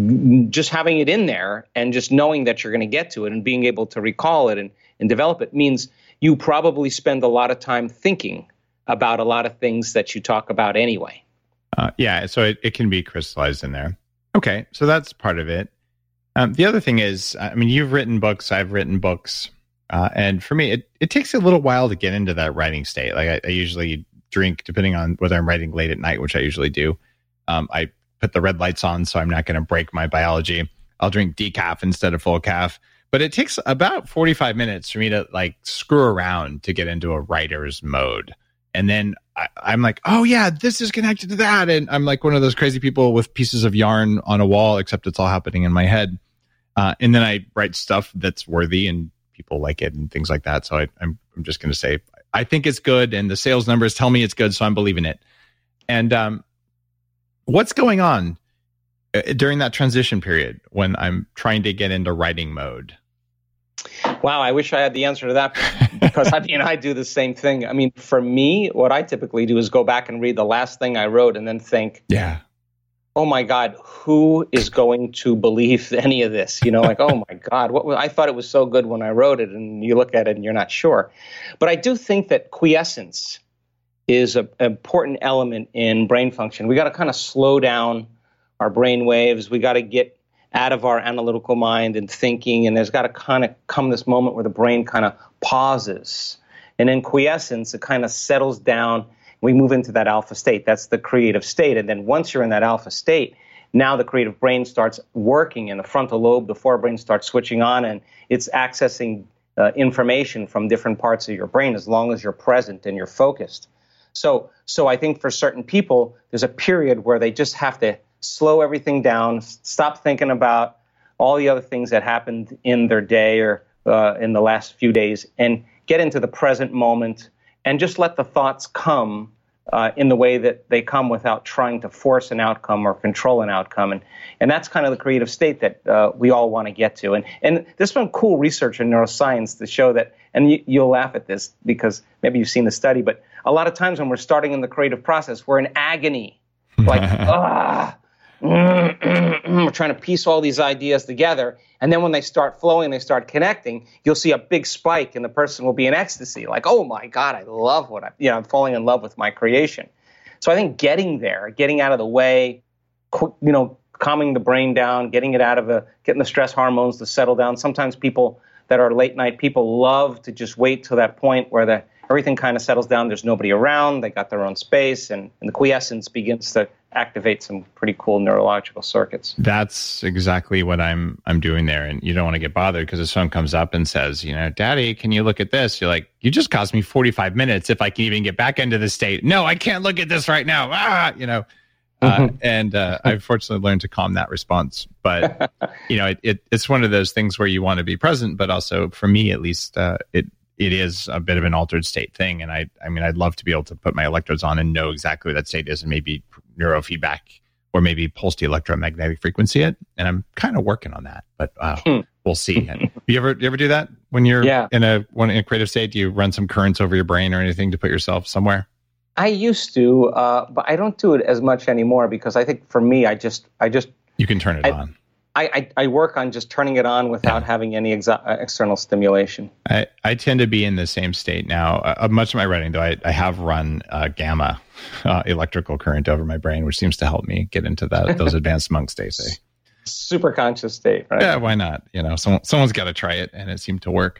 just having it in there and just knowing that you're going to get to it and being able to recall it and develop it means you probably spend a lot of time thinking about a lot of things that you talk about anyway. So it can be crystallized in there. Okay, so that's part of it. The other thing is, you've written books, I've written books, and for me, it takes a little while to get into that writing state. Like I usually drink, depending on whether I'm writing late at night, which I usually do. I put the red lights on so I'm not going to break my biology. I'll drink decaf instead of full calf. But it takes about 45 minutes for me to screw around to get into a writer's mode. And then I'm like, oh yeah, this is connected to that. And I'm like one of those crazy people with pieces of yarn on a wall, except it's all happening in my head. And then I write stuff that's worthy and people like it and things like that. So I'm just going to say, I think it's good. And the sales numbers tell me it's good. So I'm believing it. And what's going on during that transition period when I'm trying to get into writing mode? Wow, I wish I had the answer to that because I do the same thing. For me, what I typically do is go back and read the last thing I wrote and then think, oh my God, who is going to believe any of this? Oh my God, I thought it was so good when I wrote it, and you look at it and you're not sure. But I do think that quiescence is an important element in brain function. We got to kind of slow down our brain waves. We got to get out of our analytical mind and thinking, and there's got to kind of come this moment where the brain kind of pauses. And in quiescence, it kind of settles down. We move into that alpha state. That's the creative state. And then once you're in that alpha state, now the creative brain starts working, and the frontal lobe, the forebrain, starts switching on, and it's accessing information from different parts of your brain as long as you're present and you're focused. So I think for certain people, there's a period where they just have to slow everything down, stop thinking about all the other things that happened in their day or in the last few days, and get into the present moment and just let the thoughts come in the way that they come without trying to force an outcome or control an outcome. And that's kind of the creative state that we all want to get to. And there's been cool research in neuroscience to show that, and you'll laugh at this because maybe you've seen the study, but a lot of times when we're starting in the creative process, we're in agony. We're trying to piece all these ideas together. And then when they start flowing, they start connecting, you'll see a big spike and the person will be in ecstasy. Like, oh my God, I love I'm falling in love with my creation. So I think getting there, getting out of the way, calming the brain down, getting the stress hormones to settle down. Sometimes people that are late night people love to just wait till that point where everything kind of settles down. There's nobody around. They got their own space, and the quiescence begins to activate some pretty cool neurological circuits. That's exactly what I'm doing there. And you don't want to get bothered because if someone comes up and says, Daddy, can you look at this? You're like, you just cost me 45 minutes if I can even get back into the state. No, I can't look at this right now. And I've fortunately learned to calm that response. But, it's one of those things where you want to be present, but also for me, at least, it is a bit of an altered state thing. And I'd love to be able to put my electrodes on and know exactly what that state is and maybe neurofeedback or maybe pulsed electromagnetic frequency it. And I'm kind of working on that, but we'll see. You ever do that when you're in a creative state? Do you run some currents over your brain or anything to put yourself somewhere? I used to, but I don't do it as much anymore because I think for me, I just you can turn it on. I work on just turning it on without having any external stimulation. I tend to be in the same state now. Much of my writing, though, I have run gamma electrical current over my brain, which seems to help me get into those advanced monk states. Super conscious state, right? Yeah, why not? Someone's got to try it, and it seemed to work.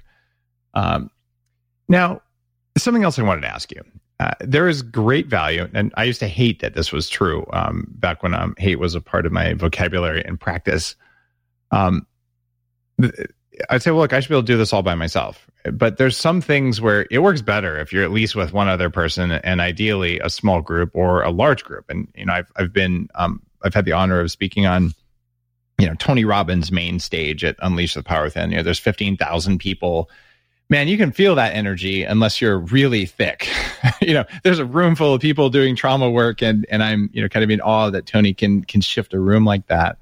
Now, something else I wanted to ask you. There is great value, and I used to hate that this was true back when hate was a part of my vocabulary and practice. I'd say, well, look, I should be able to do this all by myself. But there's some things where it works better if you're at least with one other person, and ideally a small group or a large group. And I've had the honor of speaking on Tony Robbins' main stage at Unleash the Power Within. There's 15,000 people. Man, you can feel that energy unless you're really thick. There's a room full of people doing trauma work, and I'm kind of in awe that Tony can shift a room like that.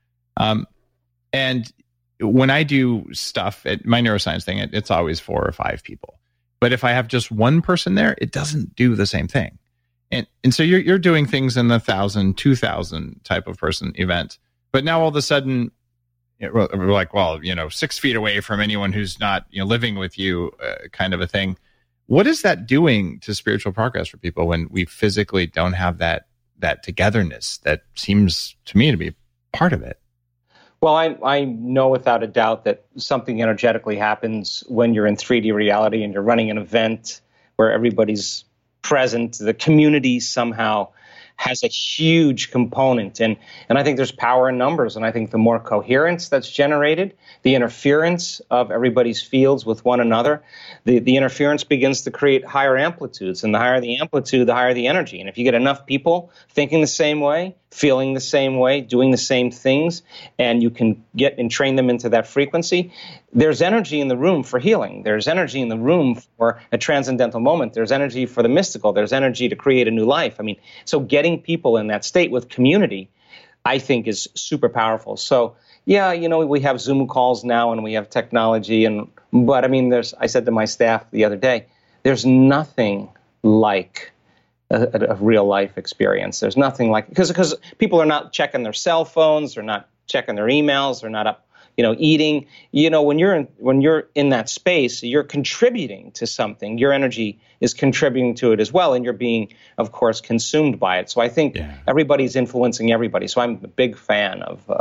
And when I do stuff at my neuroscience thing, it's always 4 or 5 people. But if I have just one person there, it doesn't do the same thing. And so you're doing things in the 1,000, 2,000 type of person event. But now all of a sudden, we're like, 6 feet away from anyone who's not living with you, kind of a thing. What is that doing to spiritual progress for people when we physically don't have that togetherness that seems to me to be part of it? Well, I know without a doubt that something energetically happens when you're in 3D reality and you're running an event where everybody's present. The community somehow has a huge component. And I think there's power in numbers. And I think the more coherence that's generated, the interference of everybody's fields with one another, the interference begins to create higher amplitudes. And the higher the amplitude, the higher the energy. And if you get enough people thinking the same way, feeling the same way, doing the same things, and you can get and train them into that frequency, there's energy in the room for healing. There's energy in the room for a transcendental moment. There's energy for the mystical. There's energy to create a new life. So getting people in that state with community, I think, is super powerful. So, yeah, we have Zoom calls now and we have technology. But I said to my staff the other day, there's nothing like a real life experience. There's nothing like, because people are not checking their cell phones, they're not checking their emails, they're not up, eating. When you're in that space, you're contributing to something. Your energy is contributing to it as well, and you're being, of course, consumed by it. So I think everybody's influencing everybody. So I'm a big fan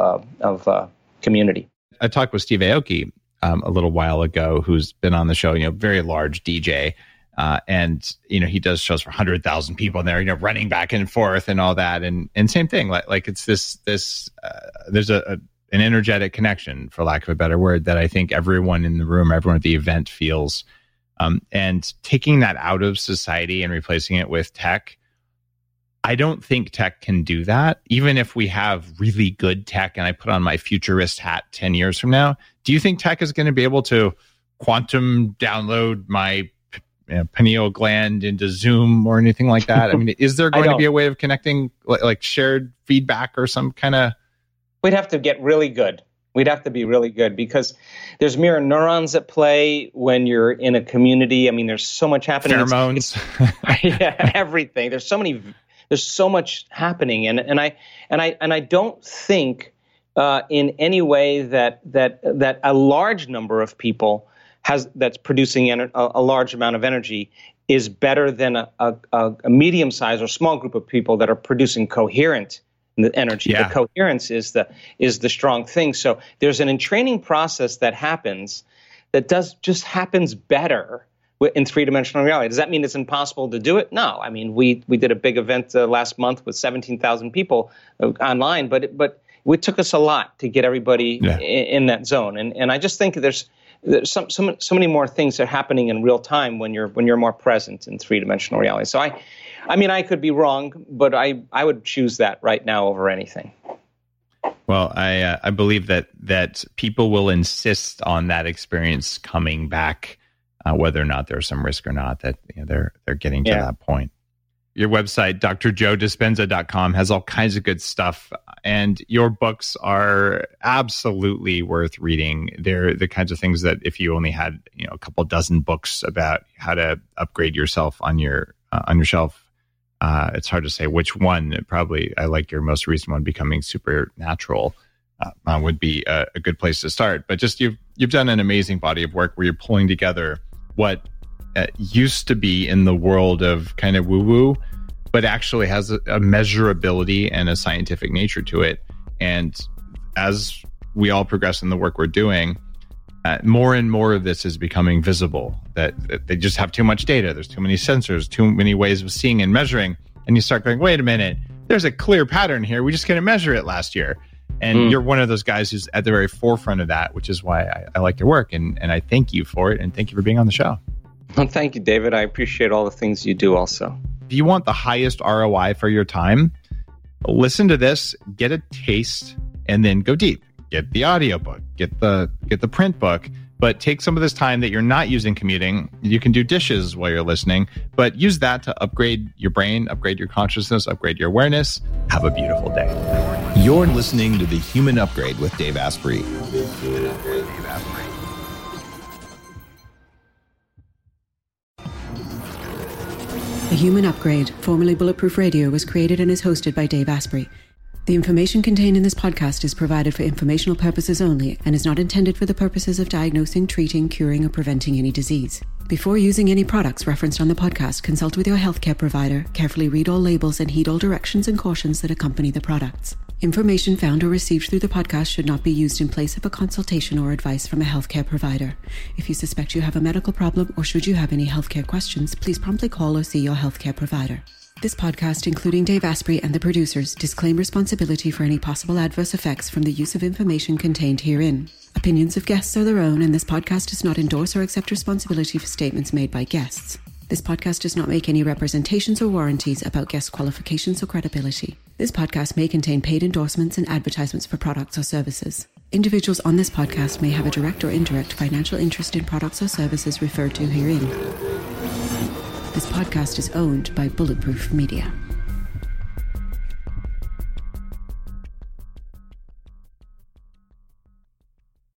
of community. I talked with Steve Aoki a little while ago, who's been on the show. Very large DJ. And he does shows for 100,000 people in there, running back and forth and all that. And same thing, like it's this there's an energetic connection, for lack of a better word, that I think everyone in the room, everyone at the event feels. And taking that out of society and replacing it with tech, I don't think tech can do that. Even if we have really good tech and I put on my futurist hat 10 years from now, do you think tech is going to be able to quantum download my pineal gland into Zoom or anything like that? Is there going to be a way of connecting like shared feedback or some kind of... We'd have to get really good. We'd have to be really good because there's mirror neurons at play when you're in a community. There's so much happening. Pheromones. Yeah, everything. There's so much happening. And I don't think in any way that a large number of people that's producing a large amount of energy is better than a medium-sized or small group of people that are producing coherent energy. Yeah. The coherence is the strong thing. So there's an entraining process that happens that just happens better in three-dimensional reality. Does that mean it's impossible to do it? No. I mean, we did a big event last month with 17,000 people online, but it took us a lot to get everybody in that zone. And I just think there's so many more things that are happening in real time when you're more present in three-dimensional reality. So I mean, I could be wrong, but I would choose that right now over anything. Well, I believe that people will insist on that experience coming back, whether or not there's some risk or not, that they're getting to that point. Your website, drjoedispenza.com, has all kinds of good stuff, and your books are absolutely worth reading. They're the kinds of things that if you only had a couple dozen books about how to upgrade yourself on your shelf, it's hard to say which one. Probably, I like your most recent one, Becoming Supernatural, would be a good place to start. But just you've done an amazing body of work where you're pulling together what used to be in the world of kind of woo-woo, but actually has a measurability and a scientific nature to it. And as we all progress in the work we're doing, more and more of this is becoming visible, that they just have too much data. There's too many sensors, too many ways of seeing and measuring. And you start going, wait a minute, there's a clear pattern here. We just couldn't measure it last year. And you're one of those guys who's at the very forefront of that, which is why I like your work. And I thank you for it. And thank you for being on the show. Well, thank you, David. I appreciate all the things you do also. If you want the highest ROI for your time, listen to this, get a taste, and then go deep. Get the audiobook, get the print book, but take some of this time that you're not using commuting. You can do dishes while you're listening, but use that to upgrade your brain, upgrade your consciousness, upgrade your awareness. Have a beautiful day. You're listening to The Human Upgrade with Dave Asprey. The Human Upgrade, formerly Bulletproof Radio, was created and is hosted by Dave Asprey. The information contained in this podcast is provided for informational purposes only and is not intended for the purposes of diagnosing, treating, curing, or preventing any disease. Before using any products referenced on the podcast, consult with your healthcare provider, carefully read all labels, and heed all directions and cautions that accompany the products. Information found or received through the podcast should not be used in place of a consultation or advice from a healthcare provider. If you suspect you have a medical problem or should you have any healthcare questions, please promptly call or see your healthcare provider. This podcast, including Dave Asprey and the producers, disclaim responsibility for any possible adverse effects from the use of information contained herein. Opinions of guests are their own, and this podcast does not endorse or accept responsibility for statements made by guests. This podcast does not make any representations or warranties about guest qualifications or credibility. This podcast may contain paid endorsements and advertisements for products or services. Individuals on this podcast may have a direct or indirect financial interest in products or services referred to herein. This podcast is owned by Bulletproof Media.